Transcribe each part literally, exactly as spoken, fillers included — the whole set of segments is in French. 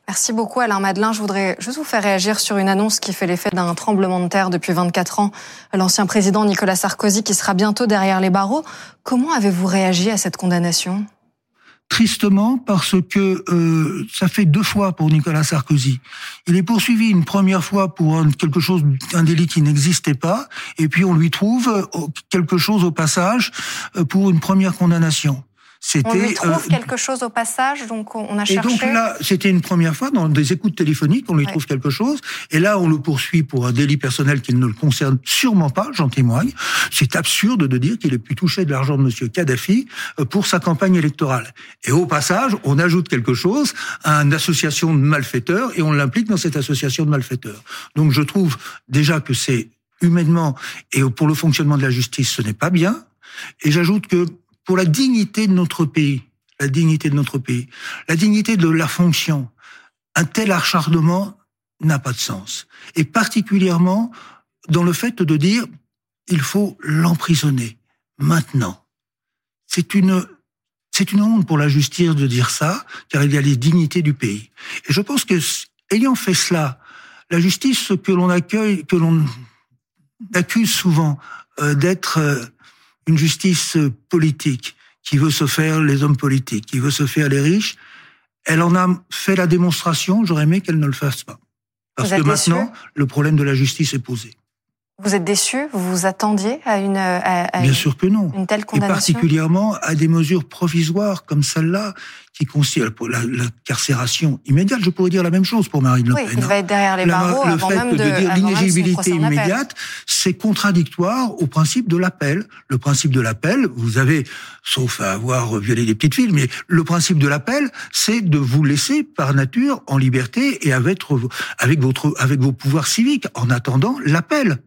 Merci beaucoup Alain Madelin. Je voudrais juste vous faire réagir sur une annonce qui fait l'effet d'un tremblement de terre depuis vingt-quatre ans. L'ancien président Nicolas Sarkozy qui sera bientôt derrière les barreaux. Comment avez-vous réagi à cette condamnation ? Tristement, parce que euh, ça fait deux fois pour Nicolas Sarkozy. Il est poursuivi une première fois pour un, quelque chose, un délit qui n'existait pas, et puis on lui trouve quelque chose au passage pour une première condamnation. C'était, on lui trouve euh, quelque chose au passage, donc on a cherché. Et donc là, c'était une première fois, dans des écoutes téléphoniques, on lui ouais. trouve quelque chose, et là on le poursuit pour un délit personnel qui ne le concerne sûrement pas, j'en témoigne. C'est absurde de dire qu'il ait pu toucher de l'argent de monsieur Kadhafi pour sa campagne électorale. Et au passage, on ajoute quelque chose à une association de malfaiteurs, et on l'implique dans cette association de malfaiteurs. Donc je trouve déjà que c'est humainement, et pour le fonctionnement de la justice, ce n'est pas bien, et j'ajoute que pour la dignité de notre pays, la dignité de notre pays, la dignité de la fonction, un tel acharnement n'a pas de sens. Et particulièrement dans le fait de dire il faut l'emprisonner maintenant. C'est une c'est une honte pour la justice de dire ça, car il y a les dignités du pays. Et je pense que ayant fait cela, la justice que l'on accueille, que l'on accuse souvent euh, d'être euh, une justice politique qui veut se faire les hommes politiques, qui veut se faire les riches, elle en a fait la démonstration, j'aurais aimé qu'elle ne le fasse pas. Parce que maintenant, le problème de la justice est posé. Vous êtes déçu ? Vous vous attendiez à une, à, à Bien sûr que non. Une telle condamnation ? Et particulièrement à des mesures provisoires comme celle-là, qui constituent la, la carcération immédiate. Je pourrais dire la même chose pour Marine Le Pen. Oui, il va être derrière les barreaux la, avant le fait même de, de dire l'inéligibilité immédiate, c'est contradictoire au principe de l'appel. Le principe de l'appel, vous avez, sauf à avoir violé des petites filles, mais le principe de l'appel, c'est de vous laisser par nature en liberté et avec, avec, votre, avec vos pouvoirs civiques, en attendant l'appel.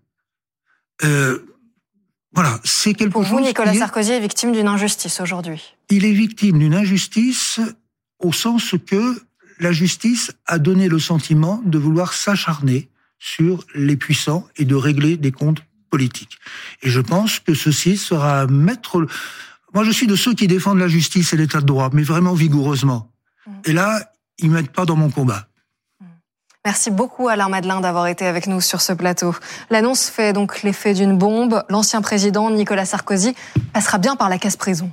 Euh, voilà, c'est quelque Pour chose. Pour vous, Nicolas est... Sarkozy est victime d'une injustice aujourd'hui. Il est victime d'une injustice au sens que la justice a donné le sentiment de vouloir s'acharner sur les puissants et de régler des comptes politiques. Et je pense que ceci sera mettre. Moi, je suis de ceux qui défendent la justice et l'état de droit, mais vraiment vigoureusement. Mmh. Et là, ils m'aident pas dans mon combat. Merci beaucoup Alain Madelin d'avoir été avec nous sur ce plateau. L'annonce fait donc l'effet d'une bombe. L'ancien président Nicolas Sarkozy passera bien par la case prison.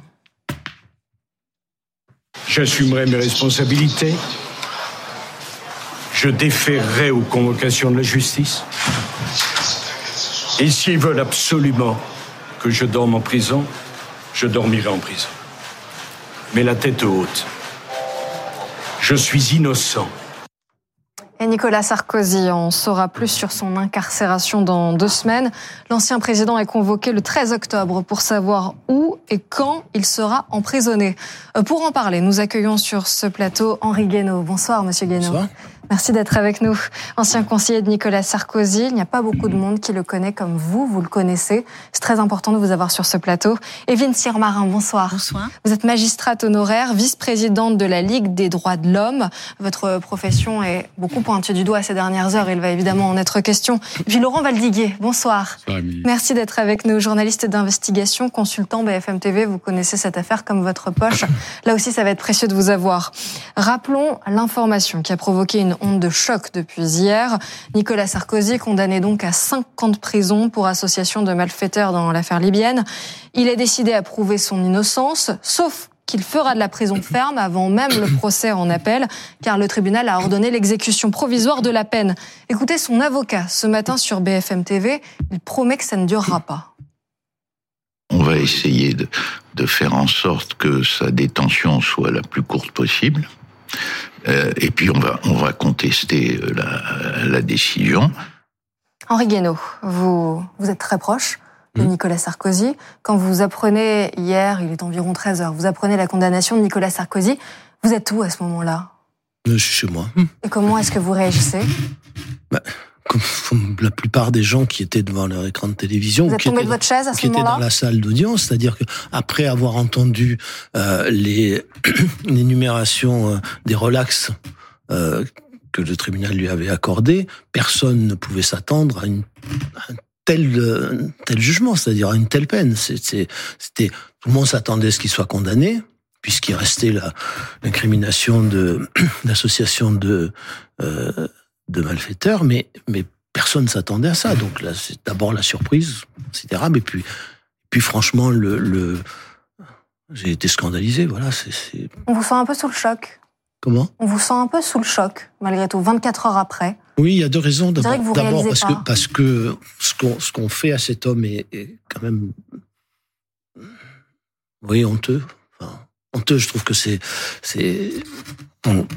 J'assumerai mes responsabilités. Je déférerai aux convocations de la justice. Et s'ils veulent absolument que je dorme en prison, je dormirai en prison. Mais la tête haute. Je suis innocent. Et Nicolas Sarkozy, on saura plus sur son incarcération dans deux semaines. L'ancien président est convoqué le treize octobre pour savoir où et quand il sera emprisonné. Pour en parler, nous accueillons sur ce plateau Henri Guénaud. Bonsoir, monsieur Guénaud. Bonsoir. Merci d'être avec nous. Ancien conseiller de Nicolas Sarkozy, il n'y a pas beaucoup de monde qui le connaît comme vous, vous le connaissez. C'est très important de vous avoir sur ce plateau. Évelyne Sirmarin, bonsoir. Bonsoir. Vous êtes magistrate honoraire, vice-présidente de la Ligue des droits de l'homme. Votre profession est beaucoup pointue du doigt ces dernières heures, il va évidemment en être question. Et puis Laurent Valdiguier, bonsoir. bonsoir Merci d'être avec nous, journaliste d'investigation, consultant B F M T V, vous connaissez cette affaire comme votre poche. Là aussi, ça va être précieux de vous avoir. Rappelons l'information qui a provoqué une onde de choc depuis hier. Nicolas Sarkozy, condamné donc à cinq ans de prison pour association de malfaiteurs dans l'affaire libyenne. Il est décidé à prouver son innocence, sauf qu'il fera de la prison ferme avant même le procès en appel, car le tribunal a ordonné l'exécution provisoire de la peine. Écoutez son avocat ce matin sur B F M T V, il promet que ça ne durera pas. On va essayer de, de faire en sorte que sa détention soit la plus courte possible. Euh, et puis on va on va contester la, la décision. Henri Guénaud, vous vous êtes très proche de Nicolas Sarkozy. Quand vous apprenez hier, il est environ treize heures, vous apprenez la condamnation de Nicolas Sarkozy, vous êtes où à ce moment-là ? Je suis chez moi. Et comment est-ce que vous réagissez ? bah, Comme la plupart des gens qui étaient devant leur écran de télévision, vous êtes qui, tombé étaient, de votre chaise à ce qui étaient dans la salle d'audience, c'est-à-dire que après avoir entendu euh, les l'énumération euh, des relax euh, que le tribunal lui avait accordé, personne ne pouvait s'attendre à, une, à un tel euh, tel jugement, c'est-à-dire à une telle peine. C'est, c'est, c'était tout le monde s'attendait à ce qu'il soit condamné. puisqu'il restait la, l'incrimination de d'association de euh, de malfaiteurs, mais mais personne ne s'attendait à ça. Donc là, c'est d'abord la surprise, et cetera. Mais puis puis franchement, le, le j'ai été scandalisé. Voilà, c'est, c'est. On vous sent un peu sous le choc. Comment ? On vous sent un peu sous le choc, malgré tout, vingt-quatre heures après. Oui, il y a deux raisons. D'abord, que vous d'abord parce pas. que parce que ce qu'on ce qu'on fait à cet homme est, est quand même, oui, honteux. Enfin, honteux. Je trouve que c'est c'est on,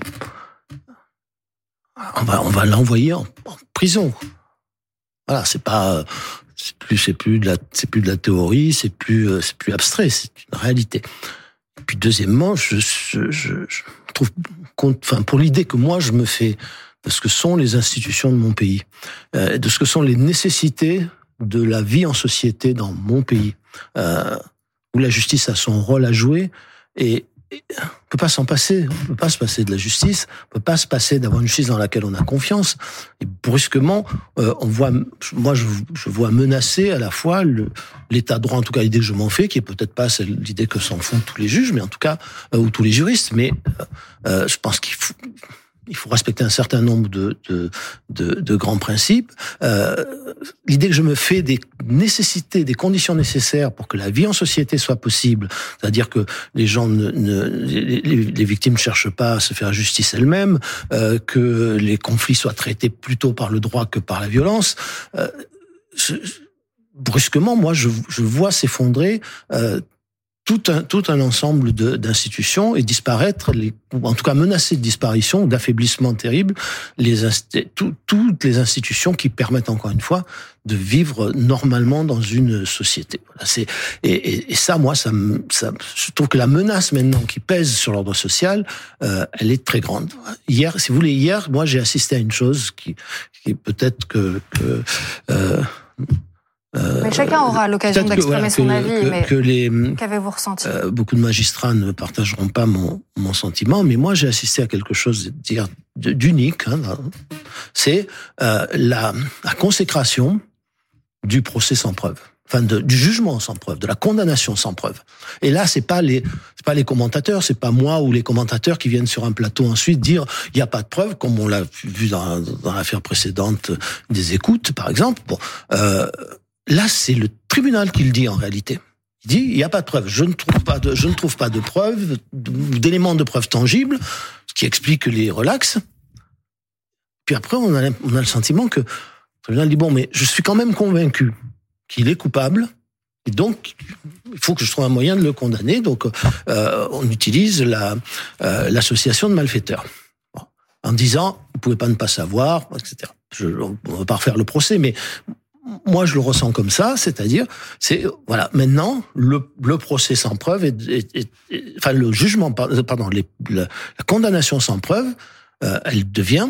on va on va l'envoyer en, en prison. Voilà, c'est pas c'est plus c'est plus de la c'est plus de la théorie, c'est plus c'est plus abstrait, c'est une réalité. Et puis deuxièmement, je je, je, je trouve enfin pour l'idée que moi je me fais de ce que sont les institutions de mon pays, euh, de ce que sont les nécessités de la vie en société dans mon pays, euh, où la justice a son rôle à jouer, et, et on peut pas s'en passer, on peut pas se passer de la justice, on peut pas se passer d'avoir une justice dans laquelle on a confiance. Et brusquement, euh, on voit, moi je, je vois menacer à la fois le, l'état de droit, en tout cas l'idée que je m'en fais, qui est peut-être pas celle, l'idée que s'en font tous les juges, mais en tout cas euh, ou tous les juristes, mais euh, je pense qu'il faut Il faut respecter un certain nombre de, de, de, de grands principes. Euh, l'idée que je me fais des nécessités, des conditions nécessaires pour que la vie en société soit possible, c'est-à-dire que les gens, ne, ne les, les victimes ne cherchent pas à se faire justice elles-mêmes, euh, que les conflits soient traités plutôt par le droit que par la violence. Euh, je, brusquement, moi, je, je vois s'effondrer euh, tout un tout un ensemble de d'institutions et disparaître, les, ou en tout cas menacer de disparition, d'affaiblissement terrible, les inst- tout, toutes les institutions qui permettent encore une fois de vivre normalement dans une société. Voilà, c'est et, et, et ça, moi, ça, me, ça, je trouve que la menace maintenant qui pèse sur l'ordre social, euh, elle est très grande. Hier, si vous voulez, hier, moi, j'ai assisté à une chose qui, qui peut-être que, que euh, Euh, mais chacun aura l'occasion d'exprimer que, voilà, son que, avis. Que, mais que les, qu'avez-vous ressenti ? euh, Beaucoup de magistrats ne partageront pas mon, mon sentiment, mais moi j'ai assisté à quelque chose dire d'unique. Hein, c'est euh, la, la consécration du procès sans preuve, enfin de, du jugement sans preuve, de la condamnation sans preuve. Et là, c'est pas les, c'est pas les commentateurs, c'est pas moi ou les commentateurs qui viennent sur un plateau ensuite dire il y a pas de preuve, comme on l'a vu dans, dans l'affaire précédente des écoutes, par exemple. Bon. Euh, Là, c'est le tribunal qui le dit en réalité. Il dit il n'y a pas de preuve. Je ne trouve pas de, je ne trouve pas de preuves, d'éléments de preuve tangibles, ce qui explique les relax. Puis après, on a, on a le sentiment que le tribunal dit bon, mais je suis quand même convaincu qu'il est coupable. Et donc, il faut que je trouve un moyen de le condamner. Donc, euh, on utilise la, euh, l'association de malfaiteurs. Bon. En disant, vous pouvez pas ne pas savoir, et cetera. Je, on ne va pas refaire le procès, mais moi, je le ressens comme ça, c'est-à-dire, c'est voilà, maintenant le, le procès sans preuve, est, est, est, est, enfin le jugement, pardon, les, la, la condamnation sans preuve, euh, elle devient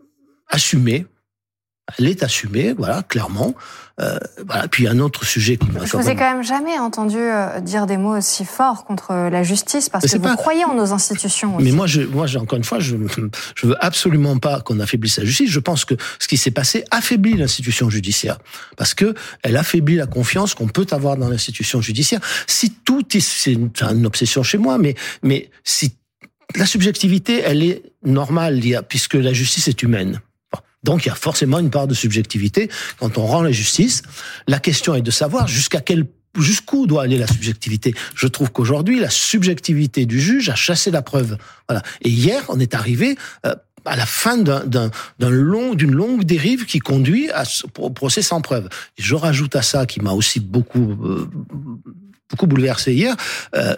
assumée, elle est assumée, voilà, clairement. Euh, voilà. Puis un autre sujet qui m'a Je vous ai quand même jamais entendu dire des mots aussi forts contre la justice, parce que vous pas... croyez en nos institutions aussi. Mais moi, je, moi, j'ai, encore une fois, je, je veux absolument pas qu'on affaiblisse la justice. Je pense que ce qui s'est passé affaiblit l'institution judiciaire, parce que elle affaiblit la confiance qu'on peut avoir dans l'institution judiciaire. Si tout est, c'est une, c'est une obsession chez moi, mais, mais si la subjectivité, elle est normale, puisque la justice est humaine. Donc il y a forcément une part de subjectivité quand on rend la justice. La question est de savoir jusqu'à quel jusqu'où doit aller la subjectivité. Je trouve qu'aujourd'hui la subjectivité du juge a chassé la preuve. Voilà. Et hier on est arrivé euh, à la fin d'un, d'un, d'un long, d'une longue dérive qui conduit à, au procès sans preuve. Et je rajoute à ça, qui m'a aussi beaucoup euh, beaucoup bouleversé hier, euh,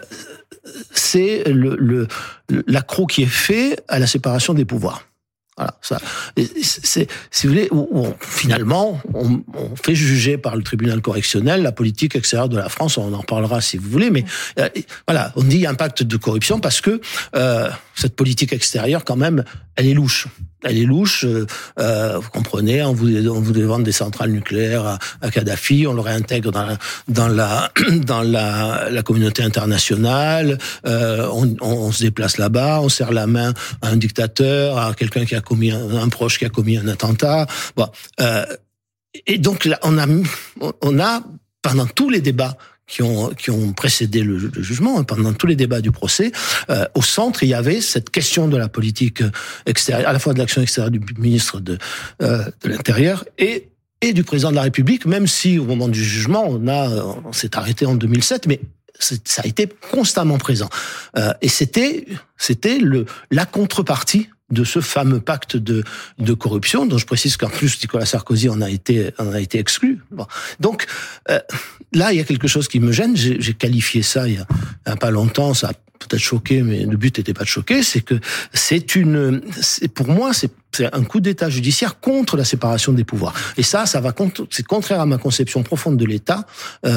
c'est le, le l'accroc qui est fait à la séparation des pouvoirs. Voilà, ça. C'est, si vous voulez, où, où on, finalement, on, on fait juger par le tribunal correctionnel la politique extérieure de la France. On en parlera si vous voulez, mais euh, voilà, on dit il y a un pacte de corruption parce que euh, cette politique extérieure, quand même, elle est louche. Elle est louche. Euh, vous comprenez, on vous on vous vendre des centrales nucléaires à, à Kadhafi, on le réintègre dans la dans la dans la, la communauté internationale. Euh, on, on, on se déplace là-bas, on serre la main à un dictateur, à quelqu'un qui a commis un, un proche qui a commis un attentat. Bon, euh, et donc là, on a on a pendant tous les débats qui ont qui ont précédé le, le jugement, pendant tous les débats du procès, euh, au centre il y avait cette question de la politique extérieure, à la fois de l'action extérieure du ministre de euh, de l'Intérieur et et du président de la République, même si au moment du jugement on a on s'est arrêté en deux mille sept, mais ça a été constamment présent. Euh, et c'était c'était le la contrepartie de ce fameux pacte de de corruption, dont je précise qu'en plus Nicolas Sarkozy en a été en a été exclu. Bon. Donc euh, là, il y a quelque chose qui me gêne. J'ai, j'ai qualifié ça il y, a, il y a pas longtemps. Ça a peut-être choqué, mais le but n'était pas de choquer. C'est que c'est une, c'est, pour moi, c'est, c'est un coup d'État judiciaire contre la séparation des pouvoirs. Et ça, ça va contre, c'est contraire à ma conception profonde de l'État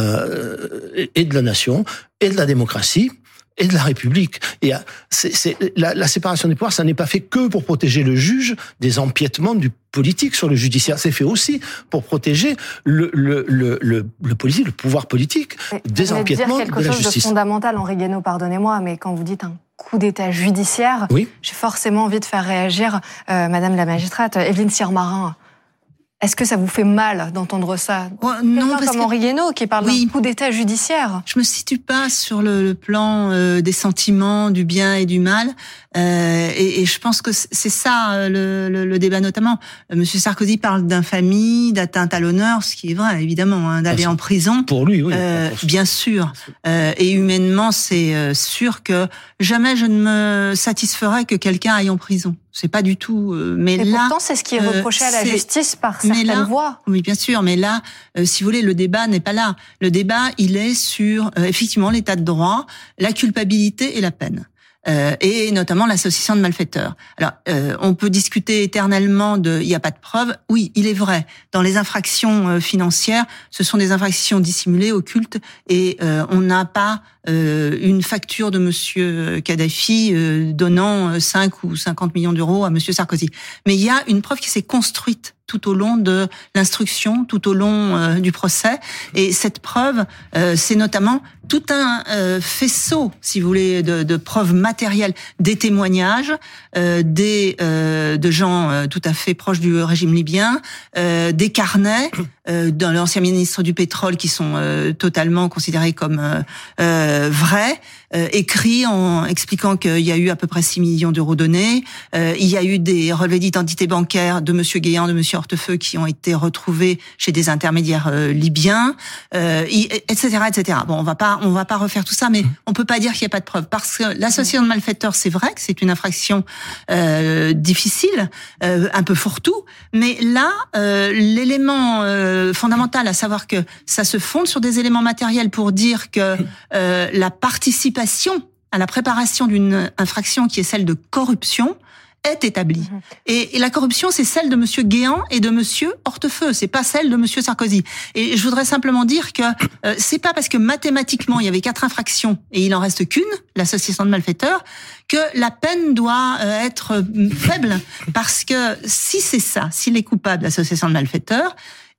euh, et de la nation et de la démocratie et de la République. Et c'est, c'est la, la séparation des pouvoirs, ça n'est pas fait que pour protéger le juge des empiètements du politique sur le judiciaire. C'est fait aussi pour protéger le le le le, le politique, le pouvoir politique des empiètements de la justice. Vous dire quelque chose de fondamental, Henri Guénaud, pardonnez-moi, mais quand vous dites un coup d'État judiciaire, oui. J'ai forcément envie de faire réagir euh, Madame la magistrate, Évelyne Sirmarin. Est-ce que ça vous fait mal d'entendre ça? oh, Non, parce comme que... Henri Guénaud qui parle oui. d'un coup d'État judiciaire. Je me situe pas sur le, le plan euh, des sentiments, du bien et du mal. Euh, et, et je pense que c'est ça le, le, le débat notamment. Monsieur Sarkozy parle d'infamie, d'atteinte à l'honneur, ce qui est vrai évidemment, hein, d'aller ah, en prison. Pour lui, oui. Euh, bien sûr. Euh, et humainement, c'est sûr que jamais je ne me satisferais que quelqu'un aille en prison. C'est pas du tout. Euh, mais et là, pourtant, c'est ce qui est reproché euh, à la justice par certaines là, voix. Oui, bien sûr. Mais là, euh, si vous voulez, le débat n'est pas là. Le débat, il est sur euh, effectivement l'état de droit, la culpabilité et la peine. Euh, et notamment l'association de malfaiteurs. Alors, euh, on peut discuter éternellement de « il n'y a pas de preuves ». Oui, il est vrai. Dans les infractions euh, financières, ce sont des infractions dissimulées, occultes, et euh, on n'a pas euh, une facture de Monsieur Kadhafi euh, donnant cinq ou cinquante millions d'euros à Monsieur Sarkozy. Mais il y a une preuve qui s'est construite tout au long de l'instruction, tout au long euh, du procès. Et cette preuve, euh, c'est notamment tout un euh, faisceau, si vous voulez, de, de preuves matérielles, des témoignages, euh, des euh, de gens euh, tout à fait proches du régime libyen, euh, des carnets euh, de l'ancien ministre du pétrole qui sont euh, totalement considérés comme euh, euh, vrais, euh, écrits en expliquant qu'il y a eu à peu près six millions d'euros donnés. Euh, il y a eu des relevés d'identité bancaire de Monsieur Guéant, de Monsieur Hortefeux qui ont été retrouvés chez des intermédiaires euh, libyens, euh, et cetera, et cetera. Bon, on va pas, on va pas refaire tout ça, mais on peut pas dire qu'il y a pas de preuves parce que l'association de malfaiteurs, c'est vrai que c'est une infraction euh, difficile, euh, un peu fourre-tout, mais là, euh, l'élément euh, fondamental, à savoir que ça se fonde sur des éléments matériels pour dire que euh, la participation à la préparation d'une infraction qui est celle de corruption est établie. Mmh. Et, et la corruption, c'est celle de Monsieur Guéant et de Monsieur Hortefeux, c'est pas celle de Monsieur Sarkozy. Et je voudrais simplement dire que euh, c'est pas parce que mathématiquement il y avait quatre infractions et il en reste qu'une, l'association de malfaiteurs, que la peine doit euh, être faible. Parce que si c'est ça, s'il est coupable d'association de malfaiteurs,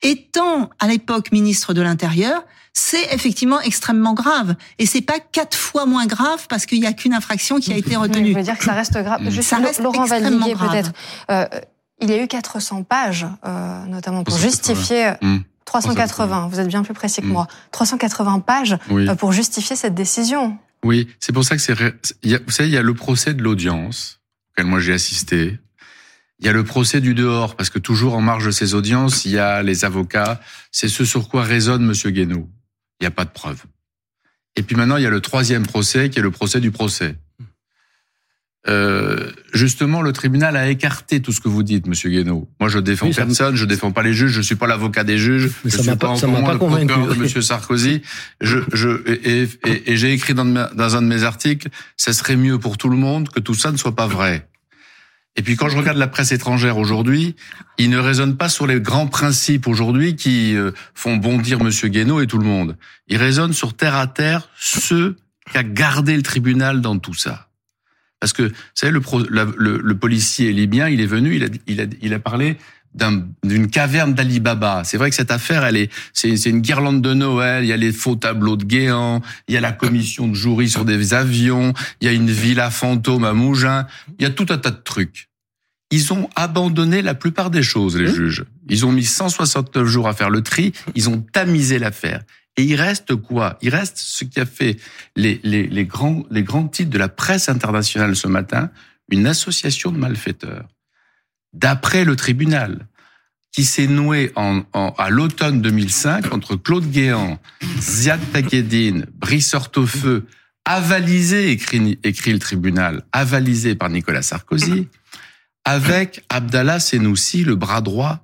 étant à l'époque ministre de l'Intérieur, c'est effectivement extrêmement grave. Et c'est pas quatre fois moins grave parce qu'il y a qu'une infraction qui a été retenue. Oui, je veux dire que ça reste grave. Juste ça reste Laurent Valdiguier, peut-être. Euh, il y a eu quatre cents pages, euh, notamment pour justifier... Mmh. trois cent quatre-vingts, vous êtes bien plus précis que mmh. moi. trois cent quatre-vingts pages oui. euh, pour justifier cette décision. Oui, c'est pour ça que c'est... Il y a, vous savez, il y a le procès de l'audience, auquel moi j'ai assisté. Il y a le procès du dehors, parce que toujours en marge de ces audiences, il y a les avocats. C'est ce sur quoi raisonne Monsieur Guénaud. Il n'y a pas de preuve. Et puis maintenant, il y a le troisième procès, qui est le procès du procès. Euh, justement, le tribunal a écarté tout ce que vous dites, Monsieur Guénaud. Moi, je défends oui, personne, me... je défends pas les juges, je suis pas l'avocat des juges, mais je ça suis pas, pas encore moins le procureur de Monsieur Sarkozy. Je, je, et, et, et j'ai écrit dans, dans un de mes articles, ça serait mieux pour tout le monde que tout ça ne soit pas vrai. Et puis quand je regarde la presse étrangère aujourd'hui, ils ne raisonnent pas sur les grands principes aujourd'hui qui font bondir Monsieur Guénaud et tout le monde. Ils raisonnent sur terre à terre ce qu'a gardé le tribunal dans tout ça. Parce que, vous savez, le, pro, la, le, le policier libyen, il est venu, il a, il a, il a parlé d'un, d'une caverne d'Ali Baba. C'est vrai que cette affaire, elle est, c'est, c'est une guirlande de Noël. Il y a les faux tableaux de Guéant, il y a la commission de jury sur des avions, il y a une villa fantôme à Mougins. Il y a tout un tas de trucs. Ils ont abandonné la plupart des choses, les mmh. juges. Ils ont mis cent soixante-neuf jours à faire le tri. Ils ont tamisé l'affaire. Et il reste quoi? Il reste ce qui a fait les, les, les, grands, les grands titres de la presse internationale ce matin, une association de malfaiteurs. D'après le tribunal, qui s'est nouée en, en, à l'automne deux mille cinq entre Claude Guéant, Ziad Takieddine, Brice Hortefeux, avalisé, écrit, écrit le tribunal, avalisé par Nicolas Sarkozy, avec Abdallah Senoussi, le bras droit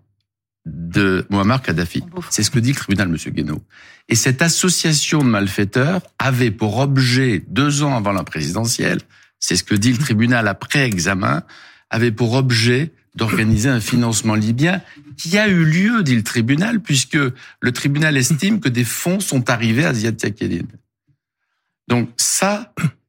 de Muammar Kadhafi. C'est ce que dit le tribunal, monsieur Guénaud. Et cette association de malfaiteurs avait pour objet, deux ans avant la présidentielle, c'est ce que dit le tribunal après examen, avait pour objet d'organiser un financement libyen qui a eu lieu, dit le tribunal, puisque le tribunal estime que des fonds sont arrivés à Ziad Takieddine. Donc ça,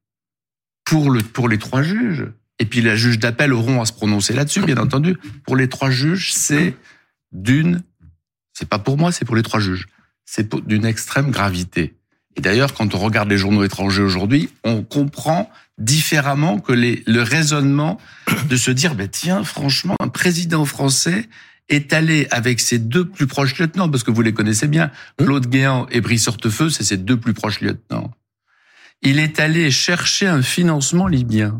pour, le, pour les trois juges, et puis les juges d'appel auront à se prononcer là-dessus, bien entendu, pour les trois juges, c'est d'une, c'est pas pour moi, c'est pour les trois juges, c'est d'une extrême gravité. Et d'ailleurs, quand on regarde les journaux étrangers aujourd'hui, on comprend différemment que les, le raisonnement de se dire, ben tiens, franchement, un président français est allé avec ses deux plus proches lieutenants, parce que vous les connaissez bien, Claude Guéant et Brice Hortefeux, c'est ses deux plus proches lieutenants. Il est allé chercher un financement libyen.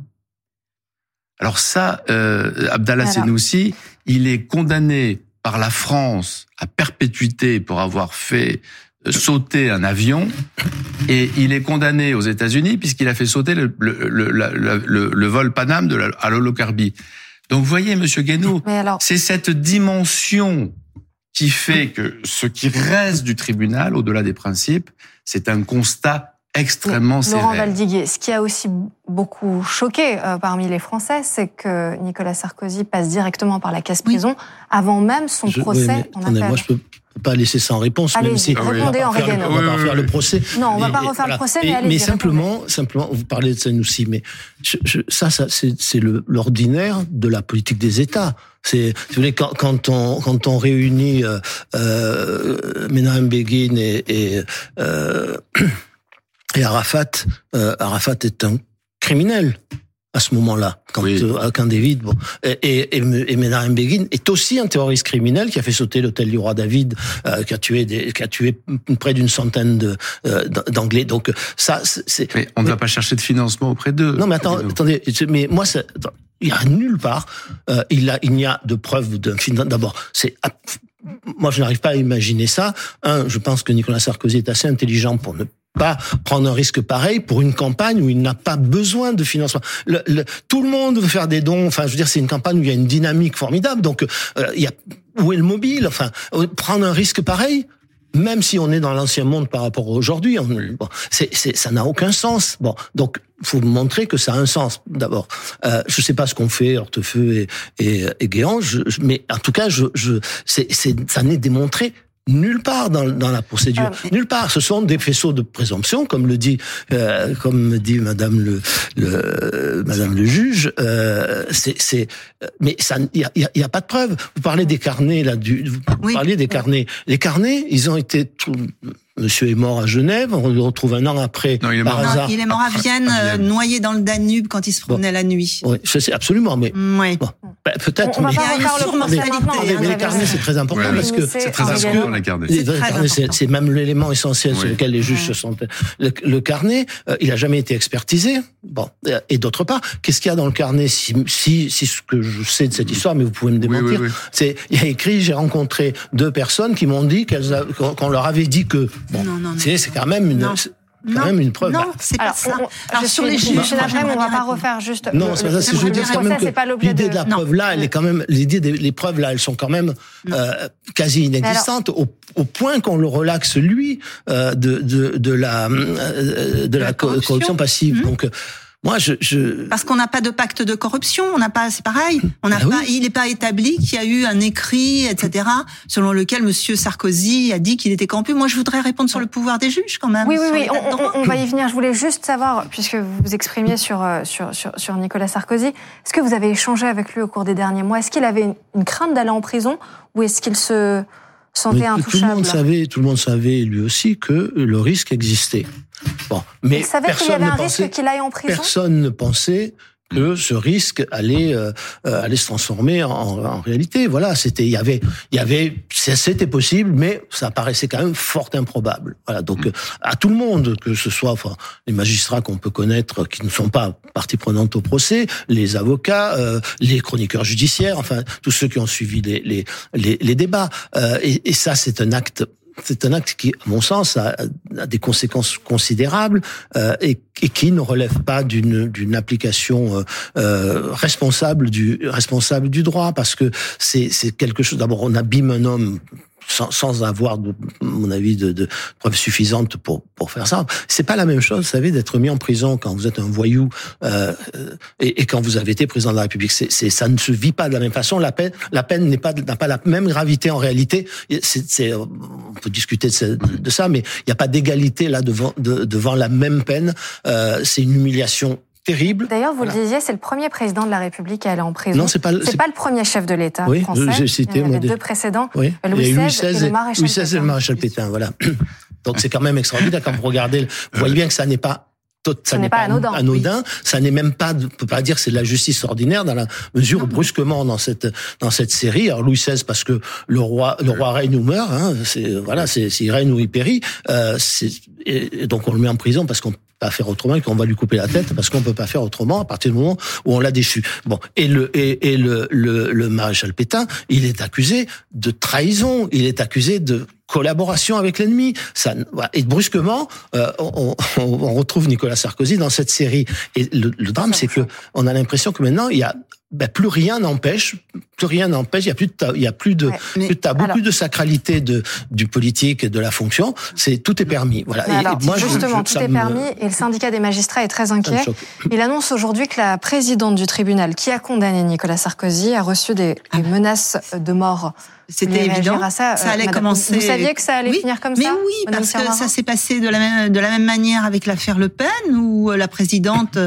Alors ça, euh, Abdallah Senoussi, il est condamné par la France à perpétuité pour avoir fait sauter un avion, et il est condamné aux États-Unis puisqu'il a fait sauter le, le, le, le, le, le vol Paname de la, à l'Holocarbie. Donc vous voyez, monsieur Guénaud, alors... c'est cette dimension qui fait que ce qui reste du tribunal, au-delà des principes, c'est un constat extrêmement sévère. Laurent Valdiguier, ce qui a aussi beaucoup choqué euh, parmi les Français, c'est que Nicolas Sarkozy passe directement par la case prison oui. avant même son je, procès. Oui, mais, attendez, moi je peux pas laisser sans réponse, allez, même si répondez on va pas, faire, on va pas oui, refaire oui. le procès. Non, on va et, pas refaire voilà. le procès, mais et, allez. Mais simplement, simplement, vous parlez de Senoussi, mais je, je, ça, ça, c'est, c'est le, l'ordinaire de la politique des États. C'est, si vous voulez, quand, quand on, quand on réunit euh, euh, Menahem Begin et, et euh, Et Arafat, euh, Arafat est un criminel à ce moment-là, quand oui. euh, Camp David. Bon, et, et, et Menahem Begin est aussi un terroriste criminel qui a fait sauter l'hôtel du roi David, euh, qui a tué, des, qui a tué près d'une centaine de euh, d'Anglais. Donc ça, c'est. Mais on ne va pas chercher de financement auprès d'eux. Non, mais attends, attendez, mais moi, ça, il y a nulle part, euh, il a, il n'y a de preuve d'un financement. D'abord, c'est. Moi, je n'arrive pas à imaginer ça. Un, je pense que Nicolas Sarkozy est assez intelligent pour ne pas prendre un risque pareil pour une campagne où il n'a pas besoin de financement. Le, le, tout le monde veut faire des dons. Enfin, je veux dire, c'est une campagne où il y a une dynamique formidable. Donc, euh, il y a où est le mobile? Enfin, prendre un risque pareil, même si on est dans l'ancien monde par rapport à aujourd'hui, on, bon, c'est, c'est, ça n'a aucun sens. Bon, donc, faut montrer que ça a un sens. D'abord, euh, je sais pas ce qu'on fait, Hortefeux et, et, et Guéant, je, je, mais en tout cas, je, je, c'est, c'est, ça n'est démontré nulle part dans, dans la procédure, ah, nulle part. Ce sont des faisceaux de présomption, comme le dit, euh, comme dit Madame le, le Madame le juge. Euh, c'est, c'est, mais ça, il y a, y a pas de preuve. Vous parlez des carnets là, du, vous oui. parlez des carnets. Les carnets, ils ont été tout, Monsieur est mort à Genève, on le retrouve un an après. Non, il est mort, par hasard. Non, il est mort à Vienne, euh, noyé dans le Danube quand il se promenait bon. la nuit. Oui, je sais absolument, mais oui. bon, ben, peut-être. On mais, va pas refaire le procès maintenant. Mais, mais les carnets, c'est très important oui, parce que c'est très important les carnets. Les carnets, c'est, c'est même l'élément essentiel oui. sur lequel les juges oui. se sont. Le, le carnet, euh, il a jamais été expertisé. Bon, et d'autre part, qu'est-ce qu'il y a dans le carnet si, si, si ce que je sais de cette histoire, mais vous pouvez me démentir, oui, oui, oui. c'est il y a écrit, j'ai rencontré deux personnes qui m'ont dit qu'elles, a, qu'on leur avait dit que bon, non, non, non. c'est c'est quand même une. Non. Quand non, même une preuve. Non, c'est alors, pas ça. On, alors, sur les juges, on va pas refaire juste. Non, le, c'est pas ça. Je veux dire quand même que l'idée de la preuve là, elle est quand même. L'idée des les preuves là, elles sont quand même euh, quasi inexistantes alors, au, au point qu'on le relaxe lui euh, de de de la euh, de la, la corruption, corruption passive. Mmh. Donc. Moi, je, je... Parce qu'on n'a pas de pacte de corruption, on n'a pas, c'est pareil. On n'a ah pas, oui. Il n'est pas établi qu'il y a eu un écrit, et cetera, selon lequel Monsieur Sarkozy a dit qu'il était corrompu. Moi, je voudrais répondre sur le pouvoir des juges, quand même. Oui, oui, oui. On, on, on va y venir. Je voulais juste savoir, puisque vous vous exprimiez sur, sur, sur, sur Nicolas Sarkozy, est-ce que vous avez échangé avec lui au cours des derniers mois? Est-ce qu'il avait une, une crainte d'aller en prison, ou est-ce qu'il se sentait mais intouchable? Tout le monde savait, tout le monde savait lui aussi que le risque existait. Bon, mais il savait qu'il y avait un pensait, risque qu'il aille en prison. Personne ne pensait que ce risque allait euh, allait se transformer en, en réalité. Voilà, c'était il y avait il y avait c'était possible, mais ça paraissait quand même fort improbable. Voilà, donc à tout le monde, que ce soit enfin les magistrats qu'on peut connaître qui ne sont pas partie prenante au procès, les avocats, euh, les chroniqueurs judiciaires, enfin tous ceux qui ont suivi les les les, les débats. Euh, et, et ça, c'est un acte. C'est un acte qui, à mon sens, a, a des conséquences considérables euh, et, et qui ne relève pas d'une, d'une application euh, euh, responsable du responsable du droit, parce que c'est, c'est quelque chose. D'abord, on abîme un homme sans, sans avoir, de, à mon avis, de, de preuves suffisantes pour pour faire ça. C'est pas la même chose, vous savez, d'être mis en prison quand vous êtes un voyou euh, et, et quand vous avez été président de la République. C'est, c'est ça ne se vit pas de la même façon. La peine, la peine n'est pas n'a pas la même gravité en réalité. C'est, c'est on peut discuter de, ce, de ça, mais il n'y a pas d'égalité là devant de, devant la même peine. Euh, c'est une humiliation terrible. D'ailleurs, vous voilà. le disiez, c'est le premier président de la République à aller en prison. Non, c'est pas. C'est, c'est pas le premier chef de l'État oui, français. J'ai cité, il y en avait des... deux précédents. Oui. Louis Louis seize et le maréchal Louis seize et le maréchal Pétain. Voilà. Donc c'est quand même extraordinaire quand vous regardez. Vous voyez bien que ça n'est pas. Ça, ça n'est pas, pas anodin. anodin. Oui. Ça n'est même pas, on peut pas dire que c'est de la justice ordinaire dans la mesure où brusquement dans cette dans cette série, alors Louis seize parce que le roi le roi règne ou meurt, hein, c'est voilà, c'est s'il règne ou il périt, euh, c'est et, et donc on le met en prison parce qu'on peut pas faire autrement et qu'on va lui couper la tête parce qu'on peut pas faire autrement à partir du moment où on l'a déchu. Bon, et le et, et le, le le maréchal Pétain, il est accusé de trahison, il est accusé de collaboration avec l'ennemi. Ça, et brusquement, euh, on, on, on retrouve Nicolas Sarkozy dans cette série. Et le, le drame, c'est que on a l'impression que maintenant, il y a ben, plus rien n'empêche, plus rien n'empêche. Il y a plus de, il y a plus de, ouais, plus de tabou, alors, plus de sacralité de du politique et de la fonction. C'est tout est permis. Voilà. Et, alors, et moi, justement, je, je, tout est me... permis. Et le syndicat des magistrats est très inquiet. Il annonce aujourd'hui que la présidente du tribunal qui a condamné Nicolas Sarkozy a reçu des, des menaces de mort. C'était évident. À ça, ça allait madame, commencer. Vous saviez que ça allait oui, finir comme mais ça? Mais oui, parce que ça s'est passé de la même de la même manière avec l'affaire Le Pen, où la présidente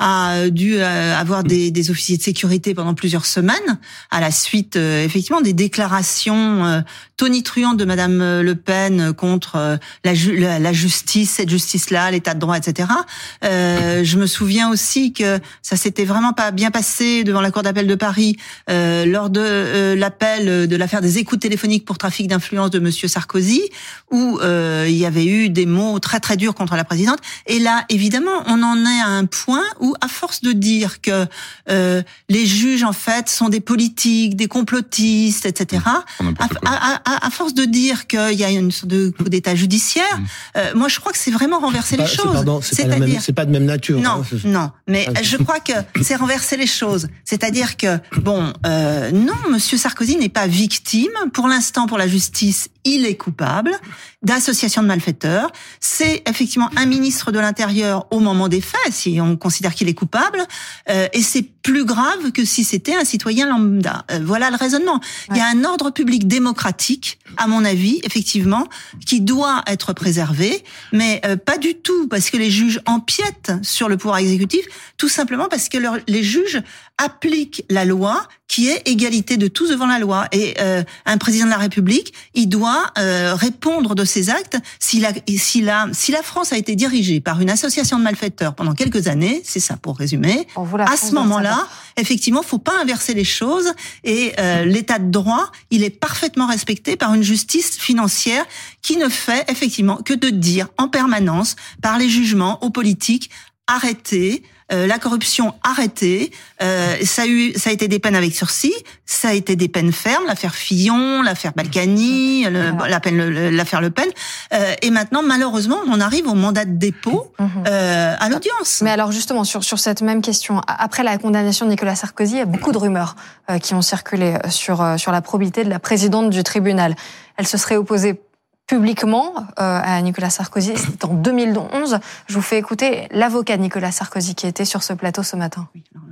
a dû avoir des, des officiers de sécurité pendant plusieurs semaines, à la suite effectivement des déclarations tonitruantes de Madame Le Pen contre la, la, la justice, cette justice-là, l'état de droit, et cetera. Euh, je me souviens aussi que ça s'était vraiment pas bien passé devant la cour d'appel de Paris euh, lors de euh, l'appel de l'affaire des écoutes téléphoniques pour trafic d'influence de Monsieur Sarkozy, où euh, il y avait eu des mots très très durs contre la présidente. Et là, évidemment, on en est à un point où, à force de dire que euh, les juges en fait sont des politiques, des complotistes, et cetera. À, à, à, à force de dire qu'il y a une sorte de coup d'État judiciaire, euh, moi je crois que c'est vraiment renverser c'est les pas, choses. C'est, pardon, c'est, pas même, c'est pas de même nature. Non, hein, non. Mais je crois que c'est renverser les choses. C'est-à-dire que bon, euh, non, Monsieur Sarkozy n'est pas victime. Pour l'instant, pour la justice, il est coupable d'association de malfaiteurs. C'est effectivement un ministre de l'Intérieur au moment des faits, si on considère qu'il est coupable, euh, et c'est plus grave que si c'était un citoyen lambda. Euh, voilà le raisonnement. Ouais. Il y a un ordre public démocratique, à mon avis, effectivement, qui doit être préservé, mais euh, pas du tout parce que les juges empiètent sur le pouvoir exécutif, tout simplement parce que leur, les juges appliquent la loi qui est égalité de tous devant la loi. Et euh, un président de la République, il doit euh, répondre de ses actes. Si la, si, la, si la France a été dirigée par une association de malfaiteurs pendant quelques années, c'est ça pour résumer, à ce moment-là, effectivement, faut pas inverser les choses. Et euh, l'état de droit, il est parfaitement respecté par une justice financière qui ne fait effectivement que de dire en permanence, par les jugements aux politiques, arrêtez, Euh, la corruption arrêtée, euh, ça a eu, ça a été des peines avec sursis, ça a été des peines fermes, l'affaire Fillon, l'affaire Balkany, le, la peine, le, l'affaire Le Pen, euh, et maintenant malheureusement on arrive au mandat de dépôt euh, à l'audience. Mais alors justement sur sur cette même question, après la condamnation de Nicolas Sarkozy, il y a beaucoup de rumeurs euh, qui ont circulé sur euh, sur la probité de la présidente du tribunal. Elle se serait opposée publiquement euh, à Nicolas Sarkozy. C'était en deux mille onze. Je vous fais écouter l'avocat de Nicolas Sarkozy qui était sur ce plateau ce matin.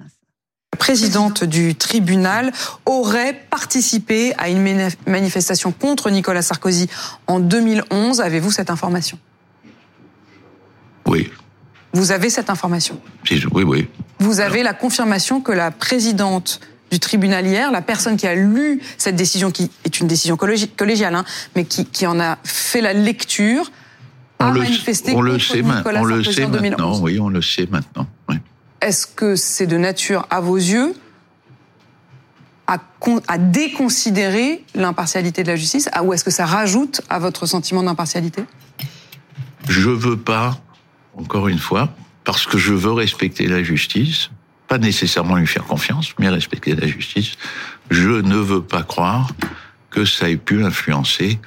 La présidente du tribunal aurait participé à une manifestation contre Nicolas Sarkozy en deux mille onze. Avez-vous cette information ? Oui. Vous avez cette information ? Oui, oui. Vous avez la confirmation que la présidente du tribunal hier, la personne qui a lu cette décision, qui est une décision collégiale, hein, mais qui, qui en a fait la lecture, a on manifesté le, on contre le sait, Nicolas on Sarkozy le sait en deux mille onze. Maintenant, oui, on le sait maintenant. Oui. est-ce que c'est de nature, à vos yeux, à, con, à déconsidérer l'impartialité de la justice, ou est-ce que ça rajoute à votre sentiment d'impartialité ? Je veux pas, encore une fois, parce que je veux respecter la justice, pas nécessairement lui faire confiance, mais respecter la justice, je ne veux pas croire que ça ait pu influencer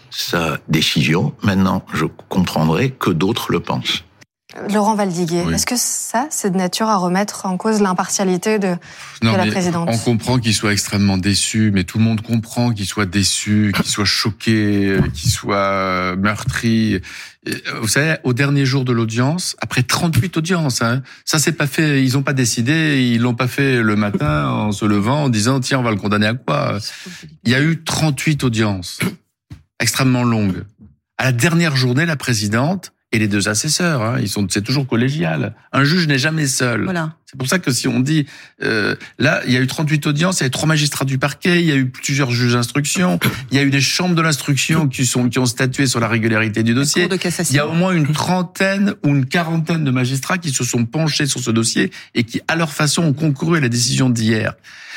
sa décision. Maintenant, je comprendrai que d'autres le pensent. Laurent Valdiguier, oui. Est-ce que ça, c'est de nature à remettre en cause l'impartialité de, non, de la mais présidente ? On comprend qu'il soit extrêmement déçu, mais tout le monde comprend qu'il soit déçu, qu'il soit choqué, qu'il soit meurtri. Vous savez, au dernier jour de l'audience, après trente-huit audiences, hein, ça c'est pas fait, ils ont pas décidé, ils l'ont pas fait le matin en se levant en disant tiens on va le condamner à quoi ? Il y a eu trente-huit audiences, extrêmement longues. À la dernière journée, la présidente et les deux assesseurs, hein, ils sont, c'est toujours collégial. Un juge n'est jamais seul. Voilà. C'est pour ça que si on dit, euh, là, il y a eu trente-huit audiences, il y a eu trois magistrats du parquet, il y a eu plusieurs juges d'instruction, il y a eu des chambres de l'instruction qui sont, qui ont statué sur la régularité du dossier. De cassation. Il y a au moins une trentaine ou une quarantaine de magistrats qui se sont penchés sur ce dossier et qui, à leur façon, ont concouru à la décision d'hier.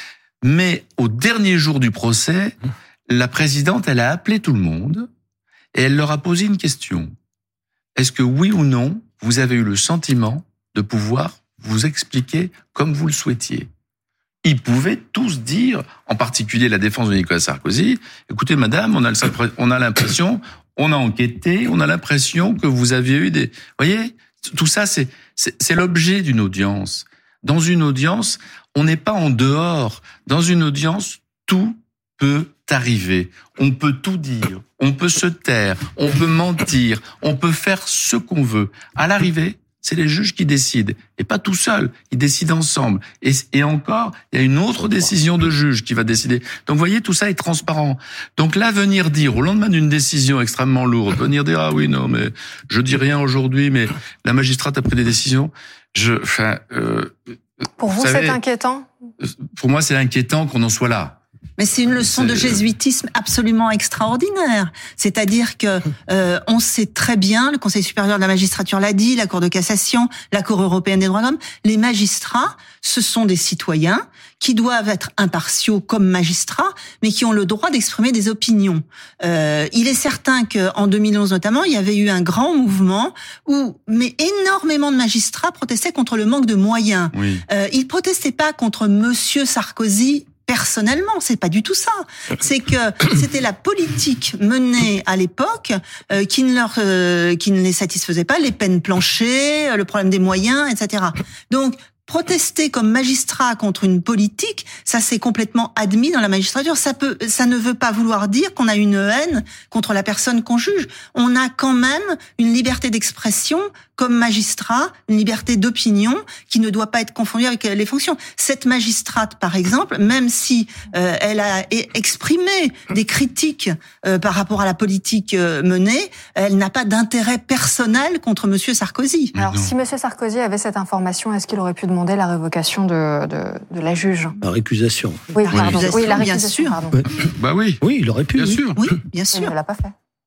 Mais au dernier jour du procès, la présidente, elle a appelé tout le monde et elle leur a posé une question. Est-ce que oui ou non, vous avez eu le sentiment de pouvoir vous expliquer comme vous le souhaitiez ? Ils pouvaient tous dire, en particulier la défense de Nicolas Sarkozy, écoutez madame, on a, le, on a l'impression, on a enquêté, on a l'impression que vous aviez eu des... Vous voyez, tout ça, c'est, c'est, c'est l'objet d'une audience. Dans une audience, on n'est pas en dehors. Dans une audience, tout peut arriver. On peut tout dire, on peut se taire, on peut mentir, on peut faire ce qu'on veut. À l'arrivée, c'est les juges qui décident. Et pas tout seuls, ils décident ensemble. Et, et encore, il y a une autre décision de juge qui va décider. Donc vous voyez, tout ça est transparent. Donc là, venir dire, au lendemain d'une décision extrêmement lourde, venir dire, ah oui, non, mais je dis rien aujourd'hui, mais la magistrate a pris des décisions, je... Enfin, euh, pour vous, vous savez, c'est inquiétant ? Pour moi, c'est inquiétant qu'on en soit là. Mais c'est une leçon de jésuitisme absolument extraordinaire. C'est-à-dire que euh, on sait très bien, le Conseil supérieur de la magistrature l'a dit, la Cour de cassation, la Cour européenne des droits de l'homme, les magistrats, ce sont des citoyens qui doivent être impartiaux comme magistrats, mais qui ont le droit d'exprimer des opinions. Euh, il est certain qu'en deux mille onze notamment, il y avait eu un grand mouvement où, mais énormément de magistrats protestaient contre le manque de moyens. Oui. Euh, ils protestaient pas contre Monsieur Sarkozy personnellement, c'est pas du tout ça. C'est que c'était la politique menée à l'époque euh, qui ne leur, euh, qui ne les satisfaisait pas, les peines planchées, le problème des moyens, et cetera. Donc protester comme magistrat contre une politique, ça c'est complètement admis dans la magistrature. Ça peut, ça ne veut pas vouloir dire qu'on a une haine contre la personne qu'on juge. On a quand même une liberté d'expression comme magistrat, une liberté d'opinion qui ne doit pas être confondue avec les fonctions. Cette magistrate, par exemple, même si euh, elle a exprimé des critiques euh, par rapport à la politique euh, menée, elle n'a pas d'intérêt personnel contre Monsieur Sarkozy. Alors, si Monsieur Sarkozy avait cette information, est-ce qu'il aurait pu demander la révocation de, de, de la juge ? La récusation. Oui, pardon. Oui, oui la bien récusation, sûr. Pardon. Oui. Bah oui. Oui, il aurait pu. Bien oui. sûr. Oui, bien sûr. Il ne l'a pas fait.